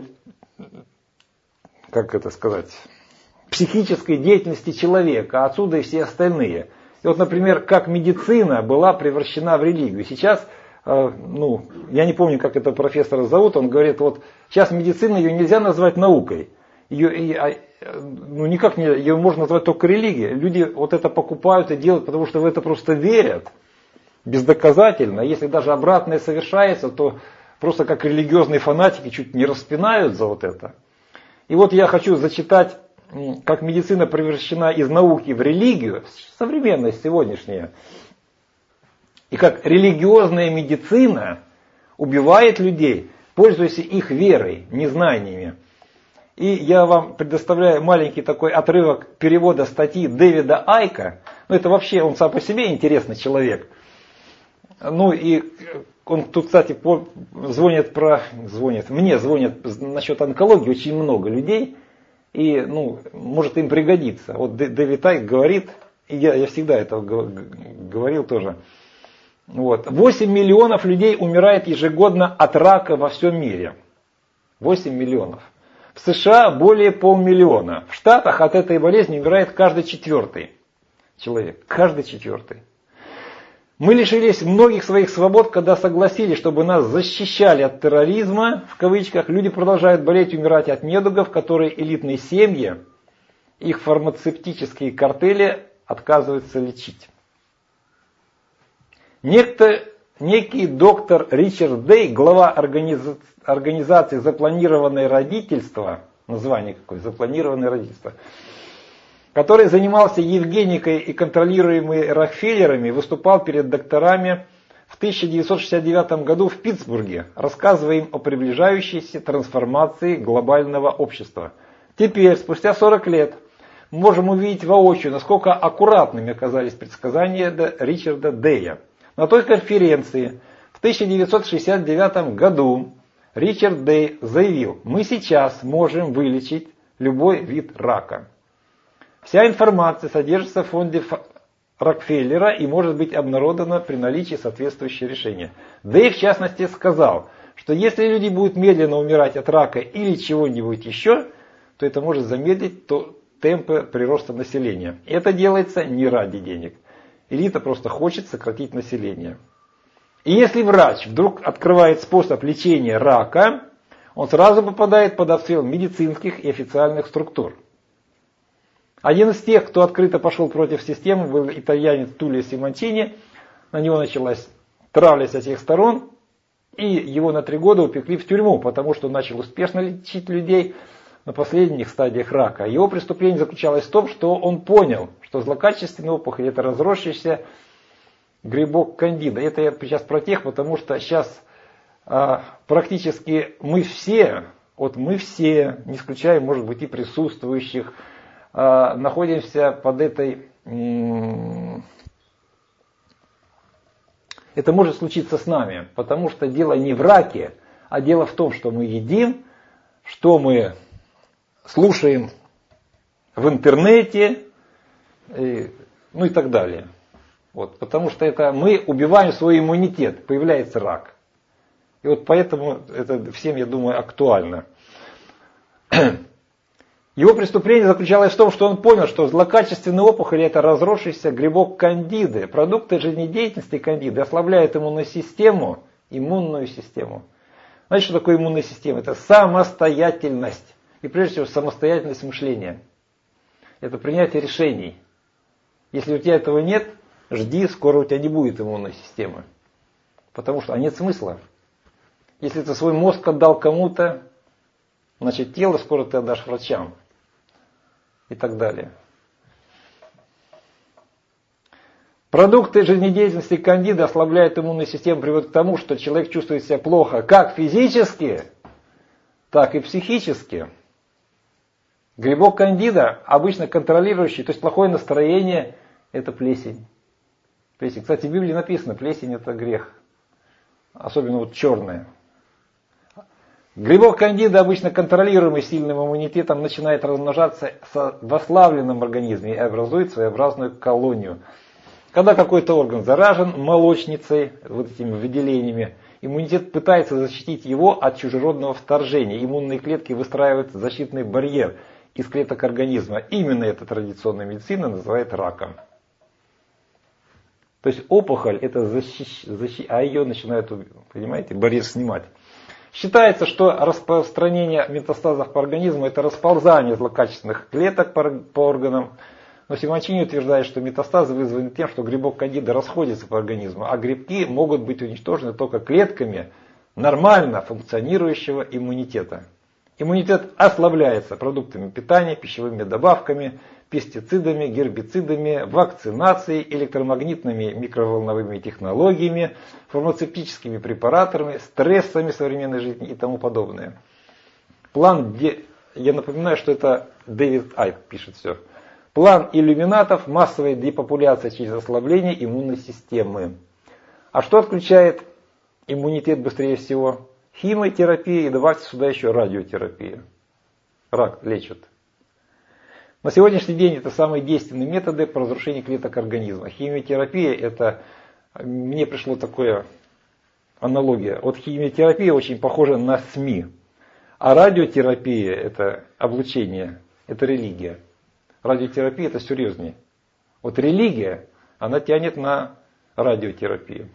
как это сказать, психической деятельности человека, а отсюда и все остальные. И вот, например, как медицина была превращена в религию. Сейчас, э, ну, я не помню, как этого профессора зовут, он говорит, вот сейчас медицина, ее нельзя назвать наукой. Ее, ну, никак не, ее можно назвать только религией. Люди вот это покупают и делают, потому что в это просто верят. Бездоказательно. Если даже обратное совершается, то просто как религиозные фанатики чуть не распинают за вот это. И вот я хочу зачитать, как медицина превращена из науки в религию, современность сегодняшняя, и как религиозная медицина убивает людей, пользуясь их верой, незнаниями. И я вам предоставляю маленький такой отрывок перевода статьи Дэвида Айка. Ну это вообще, он сам по себе интересный человек. Ну и он тут, кстати, звонит про, звонит, мне звонят насчет онкологии очень много людей, и, ну, может им пригодится. Вот Дэвид Айк говорит, и я, я всегда это говорил тоже, вот, восемь миллионов людей умирает ежегодно от рака во всем мире. восемь миллионов. В США более полмиллиона. В Штатах от этой болезни умирает каждый четвертый человек. Каждый четвертый. Мы лишились многих своих свобод, когда согласились, чтобы нас защищали от терроризма, в кавычках. Люди продолжают болеть и умирать от недугов, которые элитные семьи, их фармацевтические картели отказываются лечить. Некто, некий доктор Ричард Дэй, глава организа- организации «Запланированное родительство», название какое, «Запланированное родительство», который занимался евгеникой и контролируемый Рокфеллерами, выступал перед докторами в тысяча девятьсот шестьдесят девятом году в Питтсбурге, рассказывая им о приближающейся трансформации глобального общества. Теперь, спустя сорок лет, мы можем увидеть воочию, насколько аккуратными оказались предсказания Ричарда Дэя. На той конференции в В тысяча девятьсот шестьдесят девятом году Ричард Дей заявил: мы сейчас можем вылечить любой вид рака. Вся информация содержится в фонде Рокфеллера и может быть обнародована при наличии соответствующего решения. Дей, в частности, сказал, что если люди будут медленно умирать от рака или чего-нибудь еще, то это может замедлить то темпы прироста населения. И это делается не ради денег. Элита просто хочет сократить население. И если врач вдруг открывает способ лечения рака, он сразу попадает под обстрел медицинских и официальных структур. Один из тех, кто открыто пошел против системы, был итальянец Тулио Симончини. На него началась травля со всех сторон, и его на три года упекли в тюрьму, потому что он начал успешно лечить людей на последних стадиях рака. Его преступление заключалось в том, что он понял, что злокачественная опухоль — это разросшийся грибок кандида. Это я сейчас про тех, потому что сейчас а, практически мы все, вот мы все, не исключая, может быть, и присутствующих, а, находимся под этой... М- это может случиться с нами, потому что дело не в раке, а дело в том, что мы едим, что мы слушаем в интернете, и, ну и так далее. Вот, потому что это мы убиваем свой иммунитет, появляется рак. И вот поэтому это всем, я думаю, актуально. Его преступление заключалось в том, что он понял, что злокачественная опухоль — это разросшийся грибок кандиды. Продукты жизнедеятельности кандиды ослабляют иммунную систему, иммунную систему. Знаете, что такое иммунная система? Это самостоятельность. И прежде всего самостоятельность мышления. Это принятие решений. Если у тебя этого нет, жди, скоро у тебя не будет иммунной системы. Потому что а нет смысла. Если ты свой мозг отдал кому-то, значит тело скоро ты отдашь врачам. И так далее. Продукты жизнедеятельности кандиды ослабляют иммунную систему, приводят к тому, что человек чувствует себя плохо как физически, так и психически. Грибок кандида, обычно контролирующий, то есть плохое настроение, это плесень. Плесень. Кстати, в Библии написано, плесень — это грех. Особенно вот черная. Грибок кандида, обычно контролируемый сильным иммунитетом, начинает размножаться в ослабленном организме и образует своеобразную колонию. Когда какой-то орган заражен молочницей, вот этими выделениями, иммунитет пытается защитить его от чужеродного вторжения. Иммунные клетки выстраивают защитный барьер из клеток организма. Именно это традиционная медицина называет раком. То есть опухоль — это защищ... защищ... а ее начинают, понимаете, барьер снимать. Считается, что распространение метастазов по организму — это расползание злокачественных клеток по органам. Но Симончини утверждает, что метастазы вызваны тем, что грибок кандида расходится по организму, а грибки могут быть уничтожены только клетками нормально функционирующего иммунитета. Иммунитет ослабляется продуктами питания, пищевыми добавками, пестицидами, гербицидами, вакцинацией, электромагнитными микроволновыми технологиями, фармацевтическими препаратами, стрессами современной жизни и тому подобное. План, де... я напоминаю, что это Дэвид Айк пишет все. План иллюминатов — массовая депопуляция через ослабление иммунной системы. А что отключает иммунитет быстрее всего? Химиотерапия и добавьте сюда еще радиотерапия. Рак лечат. На сегодняшний день это самые действенные методы по разрушению клеток организма. Химиотерапия — это, мне пришло такое аналогия. Вот химиотерапия очень похожа на СМИ. А радиотерапия — это облучение, это религия. Радиотерапия — это серьезнее. Вот религия, она тянет на радиотерапию.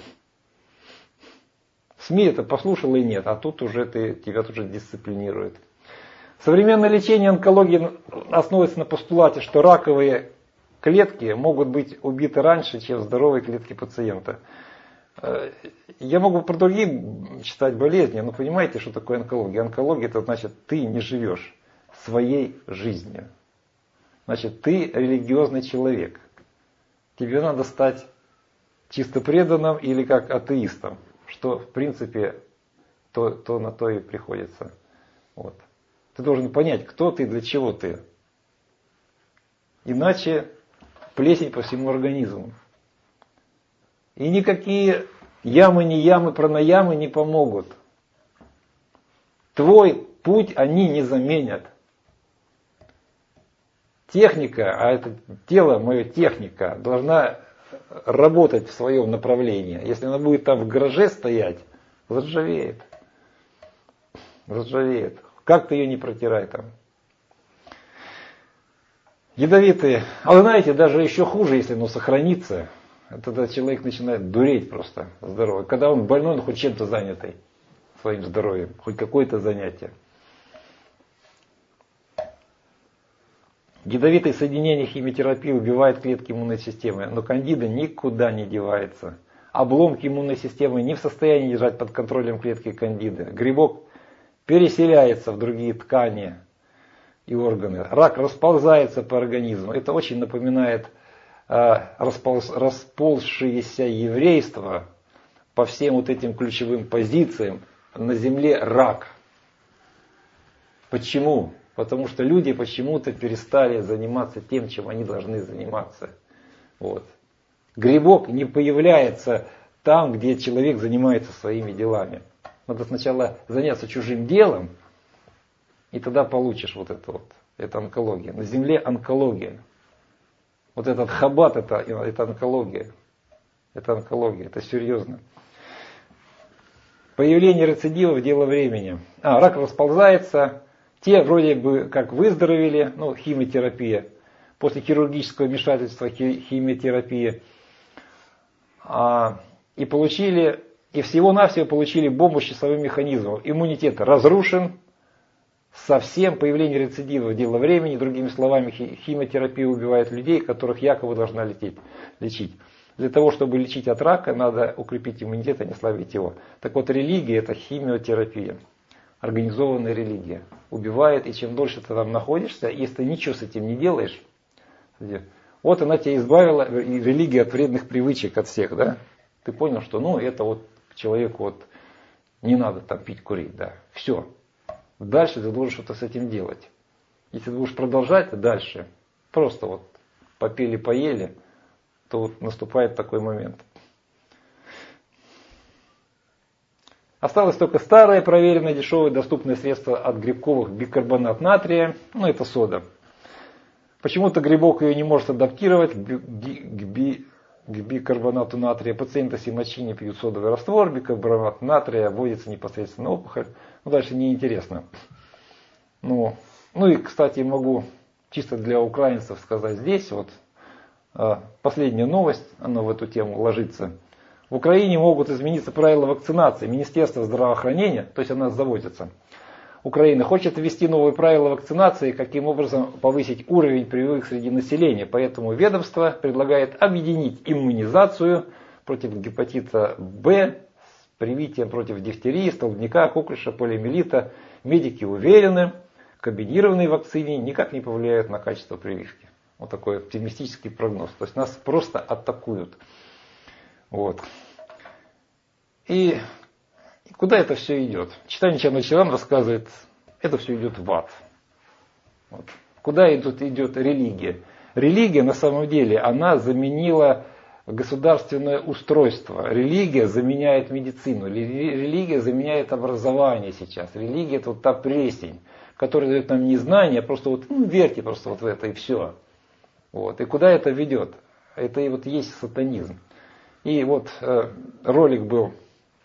СМИ это послушал и нет, а тут уже ты, тебя уже дисциплинирует. Современное лечение онкологии основывается на постулате, что раковые клетки могут быть убиты раньше, чем здоровые клетки пациента. Я могу про другие читать болезни, но понимаете, что такое онкология? Онкология — это значит, ты не живешь своей жизнью. Значит, ты религиозный человек. Тебе надо стать чисто преданным или как атеистом, что в принципе то, то на то и приходится. Вот. Ты должен понять, кто ты и для чего ты. Иначе плесень по всему организму. И никакие Ямы, не ямы, пранаямы не помогут. Твой путь они не заменят. Техника, а это тело, мое техника, должна работать в своем направлении. Если она будет там в гараже стоять, заржавеет. Заржавеет. Как ты ее не протирай там. Ядовитые. А вы знаете, даже еще хуже, если оно сохранится, тогда человек начинает дуреть просто здоровый. Когда он больной, он хоть чем-то занятый своим здоровьем, хоть какое-то занятие. Ядовитые соединения химиотерапии убивают клетки иммунной системы, но кандида никуда не девается. Обломки иммунной системы не в состоянии держать под контролем клетки кандиды. Грибок переселяется в другие ткани и органы. Рак расползается по организму. Это очень напоминает э, располз, расползшееся еврейство по всем вот этим ключевым позициям. На земле рак. Почему? Потому что люди почему-то перестали заниматься тем, чем они должны заниматься. Вот. Грибок не появляется там, где человек занимается своими делами. Надо сначала заняться чужим делом, и тогда получишь вот это вот. Это онкология. На земле онкология. Вот этот хаббат, это, это онкология. Это онкология, это серьезно. Появление рецидивов – дело времени. А, рак расползается. Те вроде бы как выздоровели, ну, химиотерапия, после хирургического вмешательства химиотерапии, а, и получили, и всего-навсего получили бомбу с часовым механизмом. Иммунитет разрушен, совсем появление рецидивов – дело времени. Другими словами, химиотерапия убивает людей, которых якобы должна лететь, лечить. Для того, чтобы лечить от рака, надо укрепить иммунитет, а не слабить его. Так вот, религия – это химиотерапия. Организованная религия. Убивает, и чем дольше ты там находишься, если ты ничего с этим не делаешь, вот она тебя избавила, религия, от вредных привычек, от всех, да? Ты понял, что ну это вот человеку вот не надо там пить, курить, да. Все. Дальше ты должен что-то с этим делать. Если ты будешь продолжать дальше, просто вот попили-поели, то вот наступает такой момент. Осталось только старое, проверенное, дешевое, доступное средство от грибковых бикарбонат натрия. Ну, это сода. Почему-то грибок ее не может адаптировать к, би, к, би, к бикарбонату натрия. Пациенты с мочи пьют содовый раствор, бикарбонат натрия вводится непосредственно в опухоль. Ну, дальше неинтересно. Ну, ну и, кстати, могу чисто для украинцев сказать здесь. Вот последняя новость, она в эту тему ложится. В Украине могут измениться правила вакцинации. Министерство здравоохранения, то есть она заботится, Украина хочет ввести новые правила вакцинации, каким образом повысить уровень прививок среди населения. Поэтому ведомство предлагает объединить иммунизацию против гепатита Б с привитием против дифтерии, столбняка, коклюша, полиомиелита. Медики уверены, комбинированные вакцины никак не повлияют на качество прививки. Вот такой оптимистический прогноз. То есть нас просто атакуют. Вот. И, и куда это все идет? Читание Чаночаран рассказывает, это все идет в ад. Вот. Куда идет, идет религия? Религия на самом деле, она заменила государственное устройство. Религия заменяет медицину. Религия заменяет образование сейчас. Религия это вот та плесень, которая дает нам не знания, а просто вот ну, верьте просто вот в это и все. Вот. И куда это ведет? Это и вот есть сатанизм. И вот э, ролик был.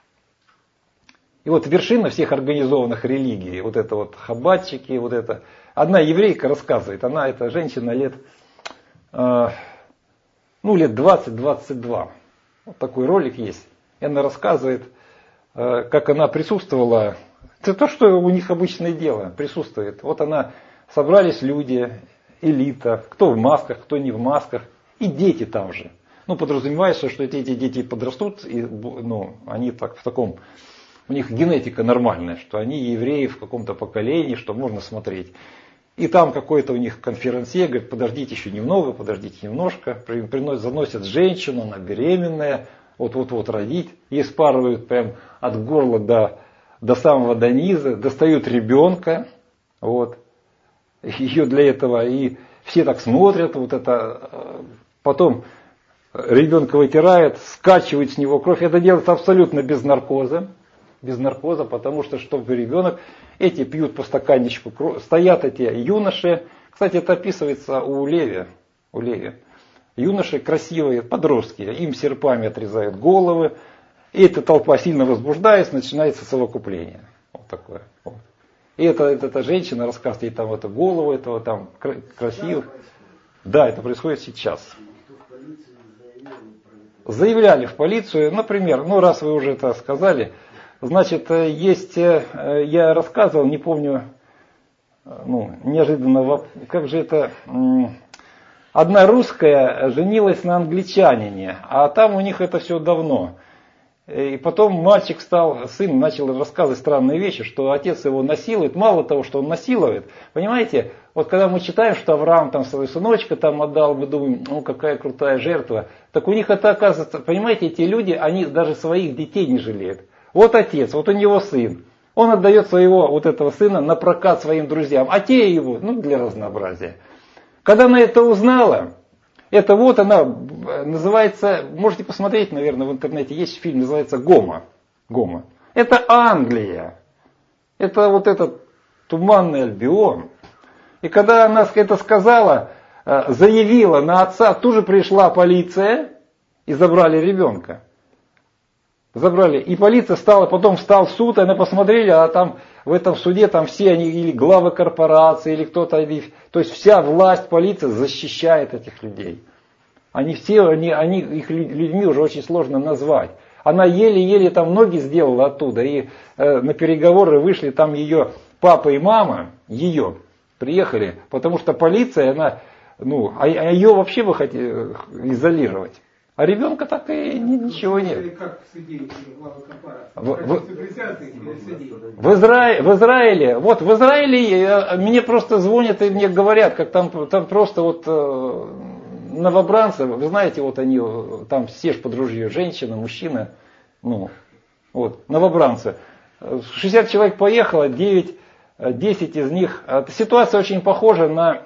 И вот вершина всех организованных религий, вот это вот хаббатчики, вот это. Одна еврейка рассказывает, она, эта женщина лет, э, ну лет двадцать-двадцать два. Вот такой ролик есть. И она рассказывает, э, как она присутствовала. Это то, что у них обычное дело, присутствует. Вот она, собрались люди, элита, кто в масках, кто не в масках, и дети там же. Ну, подразумевается, что эти дети подрастут, и ну, они так, в таком, у них генетика нормальная, что они евреи в каком-то поколении, что можно смотреть. И там какой-то у них конференция, говорит, подождите еще немного, подождите немножко, приносят, заносят женщину, она беременная, вот-вот-вот родить, ей спарывают прям от горла до, до самого до низа, достают ребенка, вот, ее для этого, и все так смотрят, вот это, потом ребенка вытирает, скачивает с него кровь. Это делается абсолютно без наркоза. Без наркоза, потому что, чтобы ребенок, эти пьют по стаканчику крови, стоят эти юноши. Кстати, это описывается у Леви. У Леви. Юноши красивые, подростки, им серпами отрезают головы. И эта толпа сильно возбуждается, начинается совокупление. Вот такое. Вот. И это, это, эта женщина рассказывает ей там эту голову, этого там красиво. Да, это происходит сейчас. Заявляли в полицию, например, ну раз вы уже это сказали, значит, есть, я рассказывал, не помню, ну, неожиданно, как же это, одна русская женилась на англичанине, а там у них это все давно. И потом мальчик стал, сын начал рассказывать странные вещи, что отец его насилует. Мало того, что он насилует, понимаете, вот когда мы читаем, что Авраам там свою сыночка там отдал, мы думаем, ну какая крутая жертва. Так у них это оказывается, понимаете, эти люди, они даже своих детей не жалеют. Вот отец, вот у него сын. Он отдает своего вот этого сына на прокат своим друзьям, а те его, ну для разнообразия. Когда она это узнала, это вот она называется, можете посмотреть, наверное, в интернете, есть фильм, называется «Гома». Гома. Это Англия. Это вот этот туманный Альбион. И когда она это сказала, заявила на отца, тут же пришла полиция и забрали ребенка. Забрали. И полиция стала, потом встал суд, и они посмотрели, а там в этом суде там все они или главы корпорации, или кто-то, то есть вся власть, полиция защищает этих людей. Они все, они, они, их людьми уже очень сложно назвать. Она еле-еле там ноги сделала оттуда, и э, на переговоры вышли там ее папа и мама, ее, приехали, потому что полиция, она, ну, а, а ее вообще бы хотели изолировать. А ребенка так и ничего нет. Как судей главы корпорации? В, в, в, Изра... в Израиле, вот в Израиле мне просто звонят и мне говорят, как там, там просто вот новобранцы, вы знаете, вот они, там все ж под ружье, женщина, мужчина, ну, вот, новобранцы. шестьдесят человек поехало, девять, десять из них, ситуация очень похожа на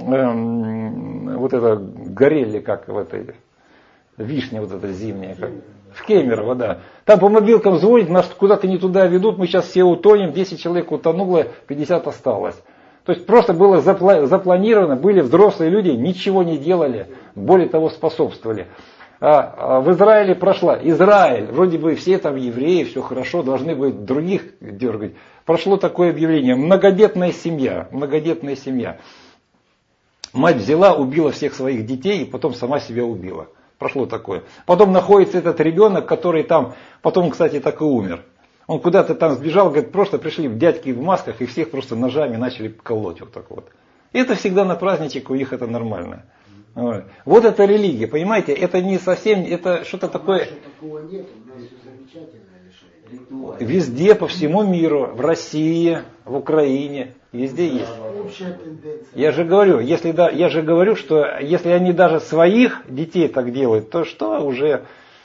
э, вот это горели, как в этой... Вишня вот эта зимняя, как в Кемерово, да. Там по мобилкам звонят, нас куда-то не туда ведут, мы сейчас все утонем, десять человек утонуло, пятьдесят осталось. То есть просто было запла- запланировано, были взрослые люди, ничего не делали, более того способствовали. А, а в Израиле прошла, Израиль, вроде бы все там евреи, все хорошо, должны быть других дергать. Прошло такое объявление, многодетная семья, многодетная семья. Мать взяла, убила всех своих детей и потом сама себя убила. Прошло такое. Потом находится этот ребенок, который там, потом, кстати, так и умер. Он куда-то там сбежал, говорит, просто пришли дядьки в масках и всех просто ножами начали колоть вот так вот. И это всегда на праздничек у них это нормально. Вот, вот это религия, понимаете, это не совсем, это что-то такое... Такого нет, у нас все замечательно решили. Везде, по всему миру, в России, в Украине, везде есть. Я же говорю, если да, я же говорю, что если они даже своих детей так делают, то что уже...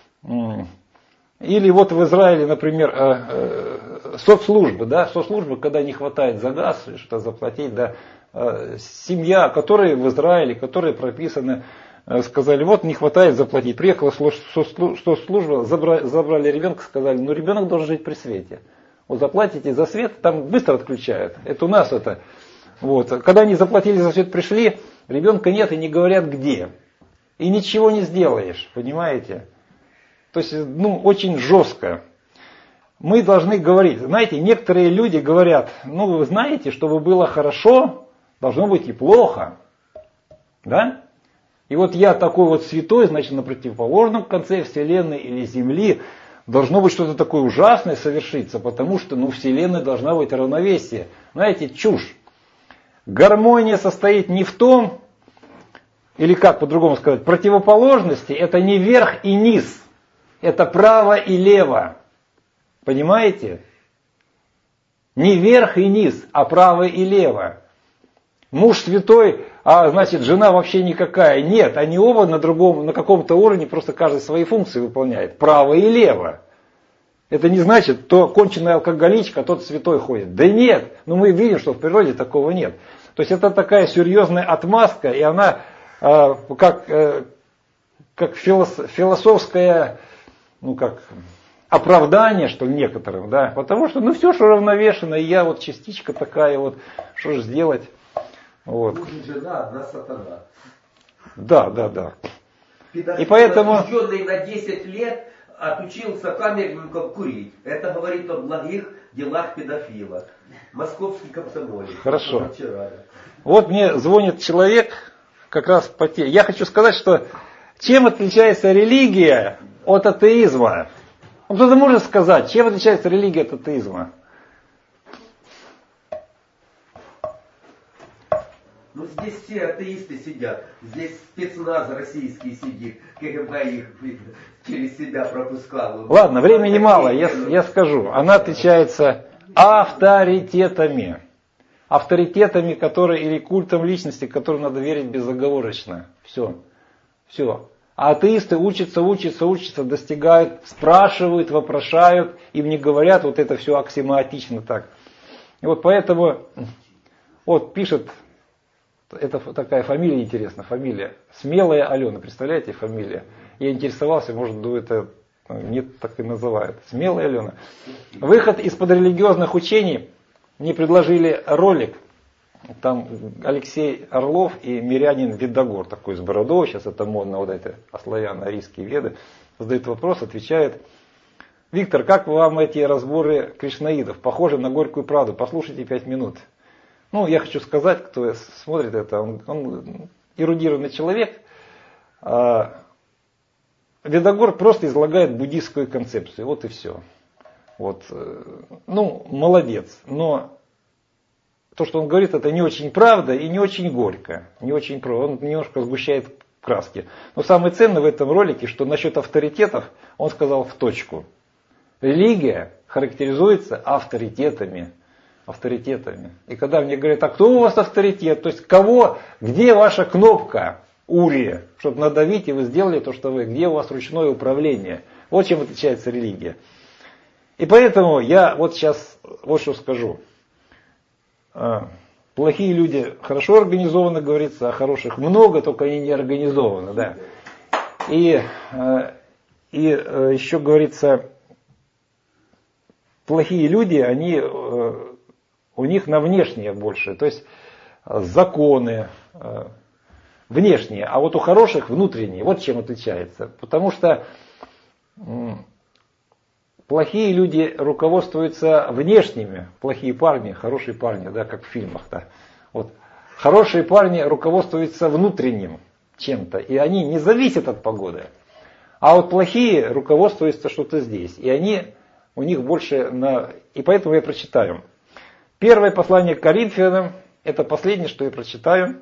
Или вот в Израиле, например, соцслужбы, да, соцслужбы, когда не хватает за газ, что заплатить, да, семья, которые в Израиле, которые прописаны, сказали, вот не хватает заплатить. Приехала соцслужба, забрали, забрали ребенка, сказали, ну ребенок должен жить при свете. Вот заплатите за свет, там быстро отключают. Это у нас это. Вот. Когда они заплатили за свет, пришли, ребенка нет и не говорят где. И ничего не сделаешь, понимаете? То есть, ну, очень жестко. Мы должны говорить, знаете, некоторые люди говорят, ну, вы знаете, чтобы было хорошо, должно быть и плохо. Да? И вот я такой вот святой, значит, на противоположном конце Вселенной или Земли должно быть что-то такое ужасное совершиться, потому что, ну, Вселенная должна быть равновесие. Знаете, чушь. Гармония состоит не в том, или как по-другому сказать, противоположности, это не верх и низ. Это право и лево. Понимаете? Не верх и низ, а право и лево. Муж святой, а значит жена вообще никакая. Нет, они оба на другом, на каком-то уровне, просто каждый свои функции выполняет. Право и лево. Это не значит, то конченый алкоголичка, тот святой ходит. Да нет, но мы видим, что в природе такого нет. То есть это такая серьезная отмазка, и она, как как философское, ну как, оправдание, что ли, некоторым, да, потому что, ну все, что равновешено, и я вот частичка такая вот, что же сделать, вот. Муж и жена, одна сатана. Да, да, да. Педофил, И поэтому... осужденный на десять лет, отучился камерником курить. Это говорит о благих делах педофила. Московский комсомолец. Хорошо. Вот мне звонит человек, как раз по теме. Я хочу сказать, что чем отличается религия от атеизма? Ну, кто-то может сказать, чем отличается религия от атеизма? Ну здесь все атеисты сидят. Здесь спецназ российский сидит. КГБ их через себя пропускал. Ладно, времени мало, я, я скажу. Она отличается авторитетами. Авторитетами, которые, или культом личности, которым надо верить безоговорочно. Все. Все. А атеисты учатся, учатся, учатся, достигают, спрашивают, вопрошают, им не говорят, вот это все аксиоматично так. И вот поэтому, вот пишет, это такая фамилия интересная, фамилия. Смелая Алена, представляете, фамилия. Я интересовался, может, ну, это нет, так и называют. Смелая Алена. Выход из-под религиозных учений. Мне предложили ролик. Там Алексей Орлов и мирянин Видогор, такой с бородой, сейчас это модно, вот эти славяно-арийские веды, задают вопрос, отвечает: Виктор, как вам эти разборы кришнаидов? Похожи на горькую правду, послушайте пять минут. Ну, я хочу сказать, кто смотрит это, он, он эрудированный человек. А Видогор просто излагает буддистскую концепцию, вот и все. Вот. Ну, молодец, но то, что он говорит, это не очень правда и не очень горько. Не очень правда. Он немножко сгущает краски. Но самое ценное в этом ролике, что насчет авторитетов он сказал в точку. Религия характеризуется авторитетами. Авторитетами. И когда мне говорят, а кто у вас авторитет? То есть кого, где ваша кнопка Ури, чтобы надавить, и вы сделали то, что вы, где у вас ручное управление? Вот чем отличается религия. И поэтому я вот сейчас вот что скажу. Плохие люди хорошо организованы, говорится, а хороших много, только они не организованы. Да. И, и еще говорится, плохие люди, они, у них на внешнее больше, то есть законы внешние, а вот у хороших внутренние. Вот чем отличается. Потому что плохие люди руководствуются внешними, плохие парни, хорошие парни, да, как в фильмах-то. Вот. Хорошие парни руководствуются внутренним чем-то, и они не зависят от погоды. А вот плохие руководствуются что-то здесь, и они, у них больше на... И поэтому я прочитаю. Первое послание к Коринфянам, это последнее, что я прочитаю.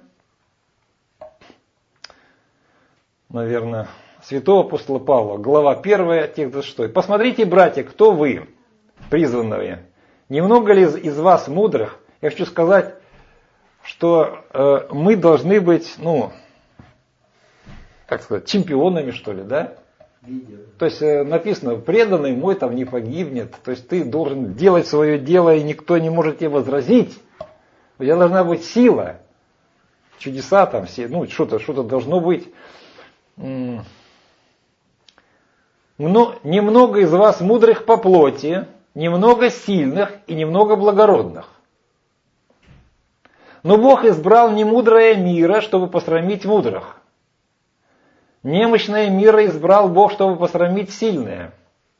Наверное... Святого апостола Павла, глава первая, текст двадцать шестой. Посмотрите, братья, кто вы, призванные. Немного ли из, из вас мудрых? Я хочу сказать, что э, мы должны быть, ну, как сказать, чемпионами, что ли, да? Видео. То есть э, написано, преданный мой там не погибнет. То есть ты должен делать свое дело, и никто не может тебе возразить. У тебя должна быть сила. Чудеса там все, ну, что-то, что-то должно быть. Но немного из вас мудрых по плоти, немного сильных и немного благородных. Но Бог избрал немудрое мира, чтобы посрамить мудрых. Немощное мира избрал Бог, чтобы посрамить сильное.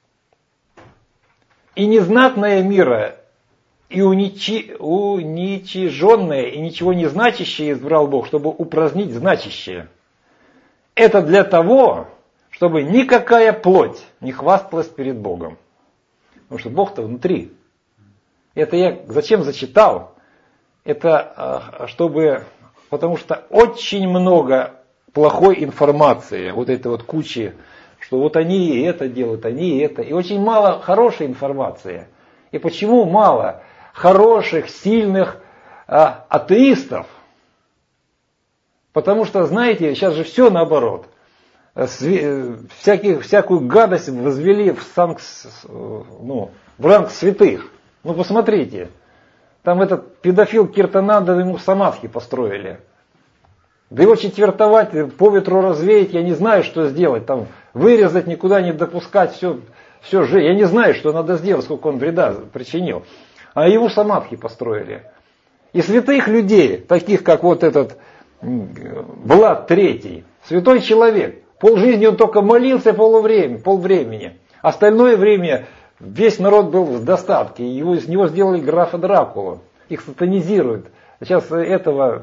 И незнатное мира, и уничи, уничиженное, и ничего не значащее избрал Бог, чтобы упразднить значащее. Это для того, чтобы никакая плоть не хвасталась перед Богом. Потому что Бог-то внутри. Это я зачем зачитал? Это чтобы, потому что очень много плохой информации, вот этой вот кучи, что вот они и это делают, они и это. И очень мало хорошей информации. И почему мало хороших, сильных а, атеистов? Потому что, знаете, сейчас же все наоборот. Всяких, всякую гадость возвели в, санк, ну, в ранг святых. Ну посмотрите, там этот педофил Киртананда ему самадхи построили. Да его четвертовать, по ветру развеять, я не знаю, что сделать. Там вырезать, никуда не допускать, все, все же. Я не знаю, что надо сделать, сколько он вреда причинил. А его самадхи построили. И святых людей, таких как вот этот Влад Третий, святой человек, полжизни он только молился полвремени, полвремени. Остальное время весь народ был в достатке. Его, из него сделали графа Дракулу. Их сатанизируют. Сейчас этого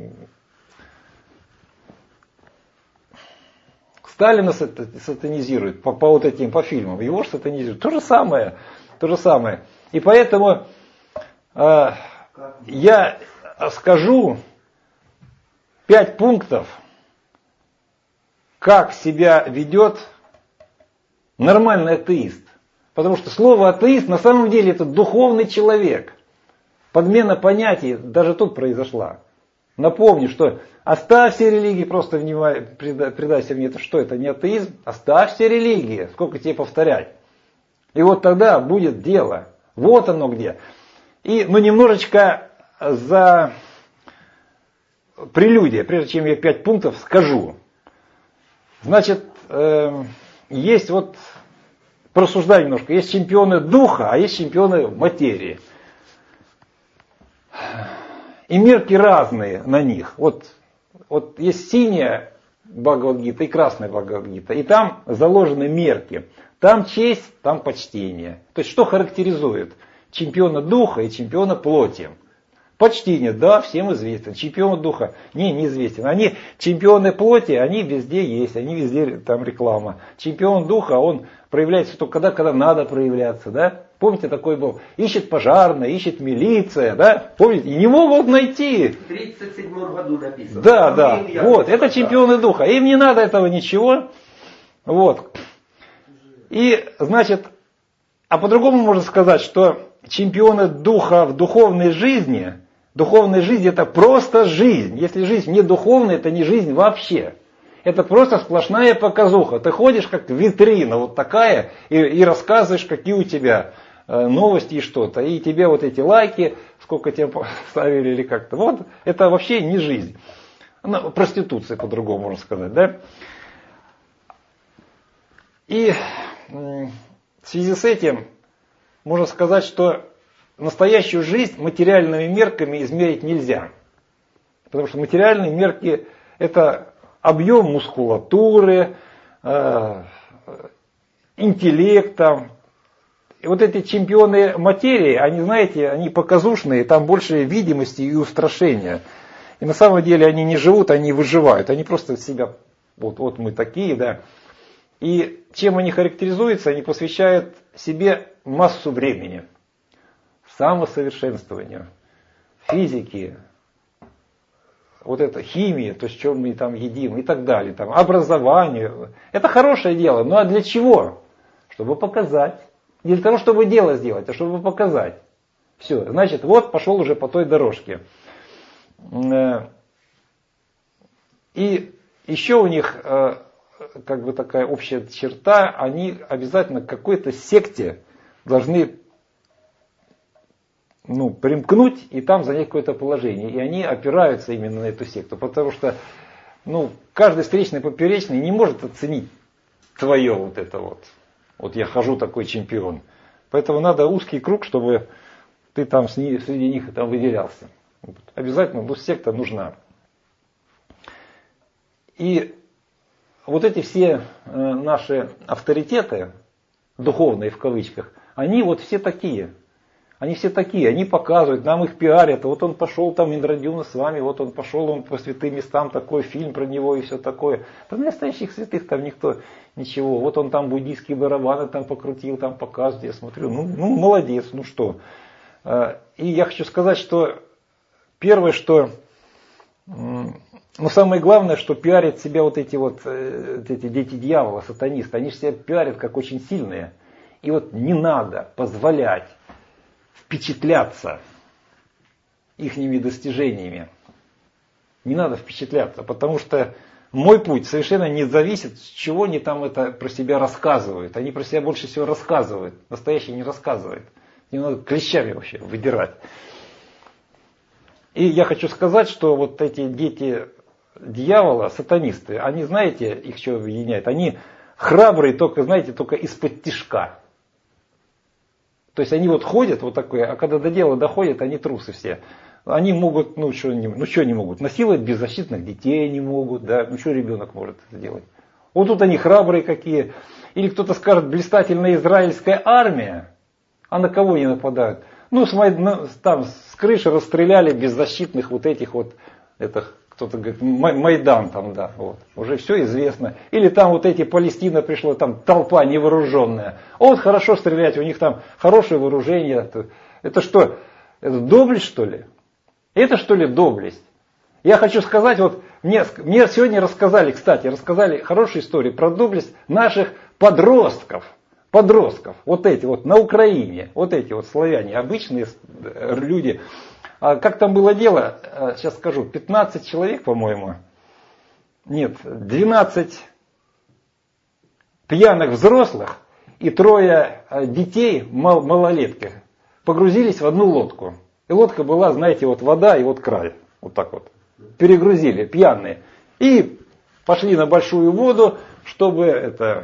Сталина сатанизируют по, по вот этим, по фильмам. Его же сатанизируют. То же самое. То же самое. И поэтому э, я скажу пять пунктов, как себя ведет нормальный атеист. Потому что слово атеист на самом деле это духовный человек. Подмена понятий даже тут произошла. Напомню, что оставь все религии, просто внимай, предайся мне, это что, это не атеизм? Оставь все религии, сколько тебе повторять. И вот тогда будет дело. Вот оно где. И, ну, немножечко за прелюдия, прежде чем я пять пунктов скажу. Значит, э, есть вот, порассуждаю немножко, есть чемпионы духа, а есть чемпионы материи. И мерки разные на них. Вот, вот есть синяя Бхагавад-гита и красная Бхагавад-гита. И там заложены мерки. Там честь, там почтение. То есть что характеризует чемпиона духа и чемпиона плоти? Почтение, да, всем известно. Чемпион духа, не, неизвестен. Они, чемпионы плоти, они везде есть, они везде, там реклама. Чемпион духа, он проявляется только тогда, когда надо проявляться, да. Помните, такой был, ищет пожарная, ищет милиция, да. Помните, и не могут найти. В тридцать седьмом году написано. Да, да, вот, это чемпионы духа. Им не надо этого ничего. Вот. И, значит, а по-другому можно сказать, что чемпионы духа в духовной жизни, духовная жизнь это просто жизнь. Если жизнь не духовная, это не жизнь вообще. Это просто сплошная показуха. Ты ходишь как витрина вот такая и, и рассказываешь, какие у тебя э, новости и что-то. И тебе вот эти лайки, сколько тебе ставили или как-то. Вот это вообще не жизнь. Ну, проституция по-другому можно сказать, да? И э, в связи с этим можно сказать, что настоящую жизнь материальными мерками измерить нельзя. Потому что материальные мерки это объем мускулатуры, э, интеллекта. И вот эти чемпионы материи, они, знаете, они показушные, там больше видимости и устрашения. И на самом деле они не живут, они выживают. Они просто себя, вот, вот мы такие, да. И чем они характеризуются, они посвящают себе массу времени. Самосовершенствованию, физике, вот это, химии, то, есть, что мы там едим и так далее, там, образованию. Это хорошее дело, ну а для чего? Чтобы показать. Не для того, чтобы дело сделать, а чтобы показать. Все, значит, вот пошел уже по той дорожке. И еще у них как бы такая общая черта, они обязательно к какой-то секте должны ну, примкнуть и там занять какое-то положение. И они опираются именно на эту секту, потому что ну, каждый встречный поперечный не может оценить твое вот это вот. Вот я хожу такой чемпион. Поэтому надо узкий круг, чтобы ты там среди них там выделялся. Обязательно ну, секта нужна. И вот эти все наши авторитеты, духовные в кавычках, они вот все такие. Они все такие, они показывают, нам их пиарят. Вот он пошел там, Индрадюна с вами, вот он пошел он по святым местам, такой фильм про него и все такое. Про настоящих святых там никто ничего. Вот он там буддийские барабаны там покрутил, там показывает, я смотрю, ну, ну молодец, ну что. И я хочу сказать, что первое, что, ну самое главное, что пиарят себя вот эти вот эти дети дьявола, сатанисты, они же себя пиарят как очень сильные. И вот не надо позволять впечатляться ихними достижениями. Не надо впечатляться, потому что мой путь совершенно не зависит, с чего они там это про себя рассказывают. Они про себя больше всего рассказывают. Настоящий не рассказывает. Не надо клещами вообще выдирать. И я хочу сказать, что вот эти дети дьявола, сатанисты, они, знаете, их что объединяет? Они храбрые только, знаете, только из-под тишка. То есть они вот ходят вот такое, а когда до дела доходят, они трусы все. Они могут, ну что не, ну, что не могут, насиловать беззащитных детей не могут, да, ну что ребенок может это делать? Вот тут они храбрые какие. Или кто-то скажет, блистательная израильская армия, а на кого они нападают? Ну, с, там с крыши расстреляли беззащитных вот этих вот, это, кто-то говорит, Майдан там, да, вот, уже все известно. Или там вот эти, Палестина пришла, там толпа невооруженная. Вот хорошо стрелять, у них там хорошее вооружение. Это, это что, это доблесть что ли? Это что ли доблесть? Я хочу сказать, вот мне, мне сегодня рассказали, кстати, рассказали хорошую историю про доблесть наших подростков. Подростков, вот эти вот на Украине, вот эти вот славяне, обычные люди. А как там было дело, сейчас скажу, пятнадцать человек, по-моему, нет, двенадцать пьяных взрослых и трое детей мал- малолетки погрузились в одну лодку. И лодка была, знаете, вот вода и вот край, вот так вот. Перегрузили, пьяные. И пошли на большую воду, чтобы это,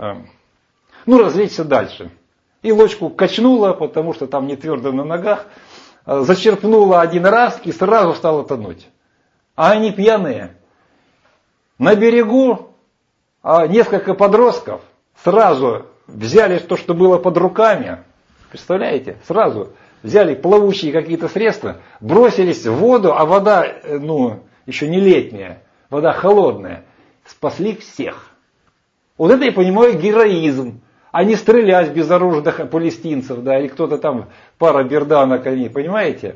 ну, развлечься дальше. И лодку качнуло, потому что там не твердо на ногах, зачерпнула один раз и сразу стала тонуть. А они пьяные. На берегу несколько подростков сразу взяли то, что было под руками. Представляете? Сразу взяли плавучие какие-то средства, бросились в воду, а вода, ну, еще не летняя, вода холодная. Спасли всех. Вот это я понимаю героизм. А не стрелять безоружных палестинцев, да, или кто-то там, пара берданок они, понимаете?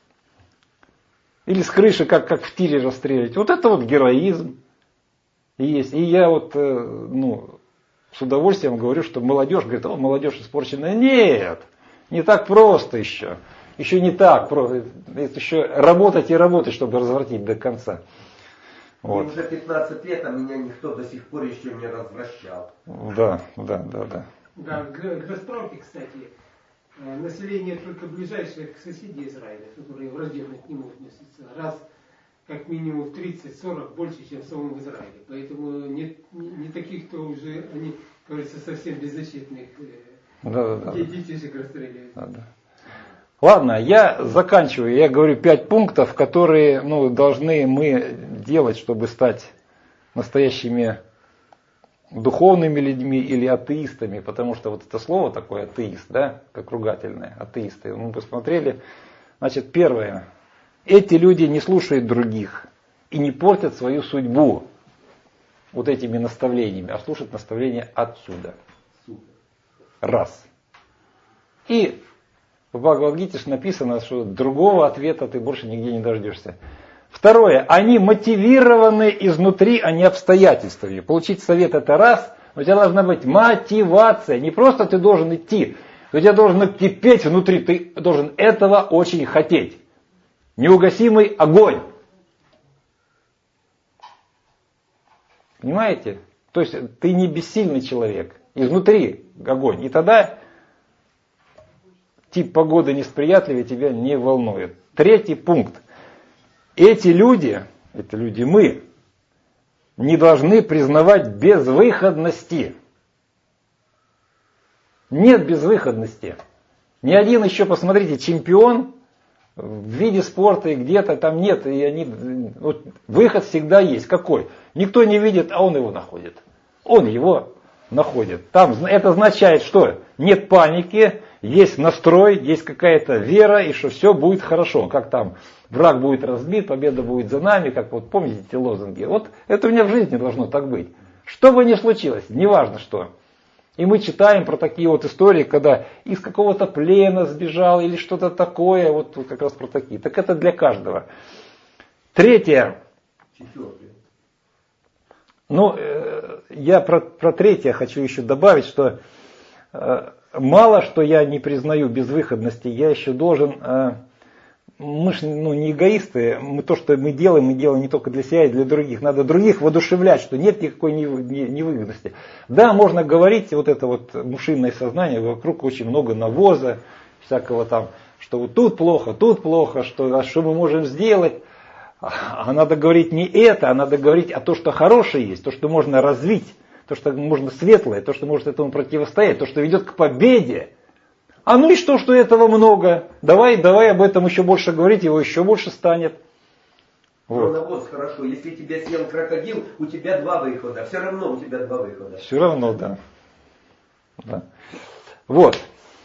Или с крыши, как, как в тире расстрелять. Вот это вот героизм есть. И я вот, ну, с удовольствием говорю, что молодежь, говорит, о, молодежь испорченная. Нет, не так просто еще. Еще не так просто. Это еще работать и работать, чтобы развратить до конца. Вот. Мне уже пятнадцать лет, а меня никто до сих пор еще не развращал. Да, да, да, да. Да, для справки, кстати, население только ближайшее к соседи Израиля, которые враждебно к нему относятся, раз как минимум тридцать-сорок больше, чем в самом Израиле. Поэтому нет не таких-то уже, они, кажется, совсем беззащитных да, да, детишек расстреливают. Да, да. Ладно, я заканчиваю. Я говорю пять пунктов, которые, ну, должны мы делать, чтобы стать настоящими духовными людьми или атеистами. Потому что вот это слово такое атеист, да, как ругательное, атеисты. Мы посмотрели. Значит, первое. Эти люди не слушают других и не портят свою судьбу вот этими наставлениями, а слушают наставления отсюда. Раз. И в Бхагавад-гите написано, что другого ответа ты больше нигде не дождешься. Второе. Они мотивированы изнутри, а не обстоятельствами. Получить совет это раз, но у тебя должна быть мотивация. Не просто ты должен идти, у тебя должен кипеть внутри, ты должен этого очень хотеть. Неугасимый огонь. Понимаете? То есть ты не бессильный человек. Изнутри огонь. И тогда тип погоды несприятливый тебя не волнует. Третий пункт. Эти люди, это люди мы, не должны признавать безвыходности. Нет безвыходности. Ни один еще, посмотрите, чемпион в виде спорта и где-то там нет. И они, вот, выход всегда есть. Какой? Никто не видит, а он его находит. Он его находит. Там, это означает, что нет паники, есть настрой, есть какая-то вера, и что все будет хорошо. Как там, враг будет разбит, победа будет за нами, как вот помните эти лозунги. Вот это у меня в жизни должно так быть. Что бы ни случилось, неважно что. И мы читаем про такие вот истории, когда из какого-то плена сбежал или что-то такое, вот, вот как раз про такие. Так это для каждого. Третье. Четвертое. Ну, э, я про, про третье хочу еще добавить, что э, мало что я не признаю безвыходности, я еще должен, э, мы же ну, не эгоисты, мы, то, что мы делаем, мы делаем не только для себя и для других. Надо других воодушевлять, что нет никакой невыгодности. Да, можно говорить, вот это вот мушиное сознание, вокруг очень много навоза, всякого там, что вот тут плохо, тут плохо, что, а что мы можем сделать. А надо говорить не это, а надо говорить о том, что хорошее есть, то, что можно развить, то, что можно светлое, то, что может этому противостоять, то, что ведет к победе. А ну и что, что этого много? Давай, давай об этом еще больше говорить, его еще больше станет. Вот. Навоз хорошо. Если тебя съел крокодил, у тебя два выхода. Все равно у тебя два выхода. Все равно, да. да. Вот.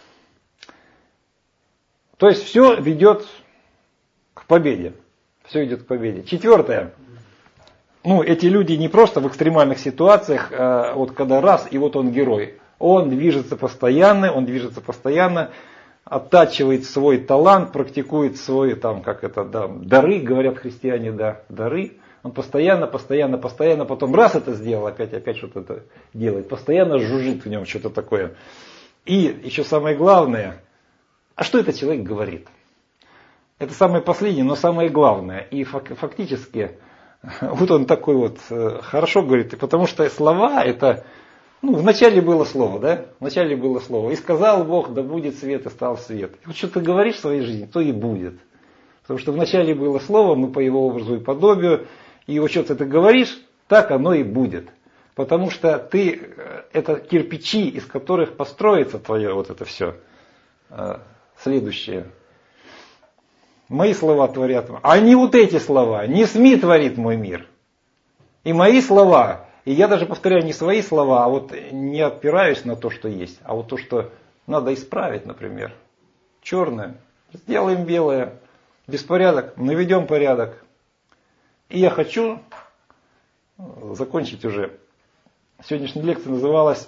То есть все ведет к победе. Все идет к победе. Четвертое. Ну, эти люди не просто в экстремальных ситуациях, а вот когда раз, и вот он герой. Он движется постоянно, он движется постоянно, оттачивает свой талант, практикует свои, там, как это, да, дары, говорят христиане, да, дары. Он постоянно, постоянно, постоянно, потом раз это сделал, опять, опять что-то это делает. Постоянно жужжит в нем что-то такое. И еще самое главное, а что этот человек говорит? Это самое последнее, но самое главное. И фактически, вот он такой вот хорошо говорит, потому что слова это, ну, вначале было слово, да? Вначале было слово. И сказал Бог, да будет свет, и стал свет. И вот что ты говоришь в своей жизни, то и будет. Потому что вначале было слово, мы по его образу и подобию, и вот что ты говоришь, так оно и будет. Потому что ты, это кирпичи, из которых построится твое вот это все следующее. Мои слова творят, а не вот эти слова, не СМИ творит мой мир. И мои слова, и я даже повторяю не свои слова, а вот не опираюсь на то, что есть, а вот то, что надо исправить, например. Черное, сделаем белое, беспорядок, наведем порядок. И я хочу закончить уже. Сегодняшняя лекция называлась,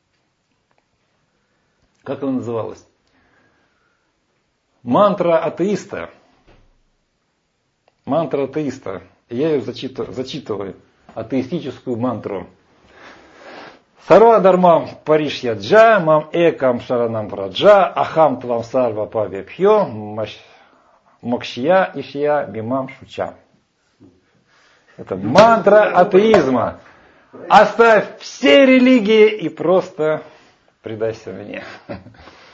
как она называлась? Мантра атеиста. Мантра атеиста. Я ее зачитываю, зачитываю. Атеистическую мантру. Сарва дармам паришья джа, мам экам шаранам враджа, ахам твам сарва павепхьо, мокшья ишья бимам шуча. Это мантра атеизма. Оставь все религии и просто предайся мне.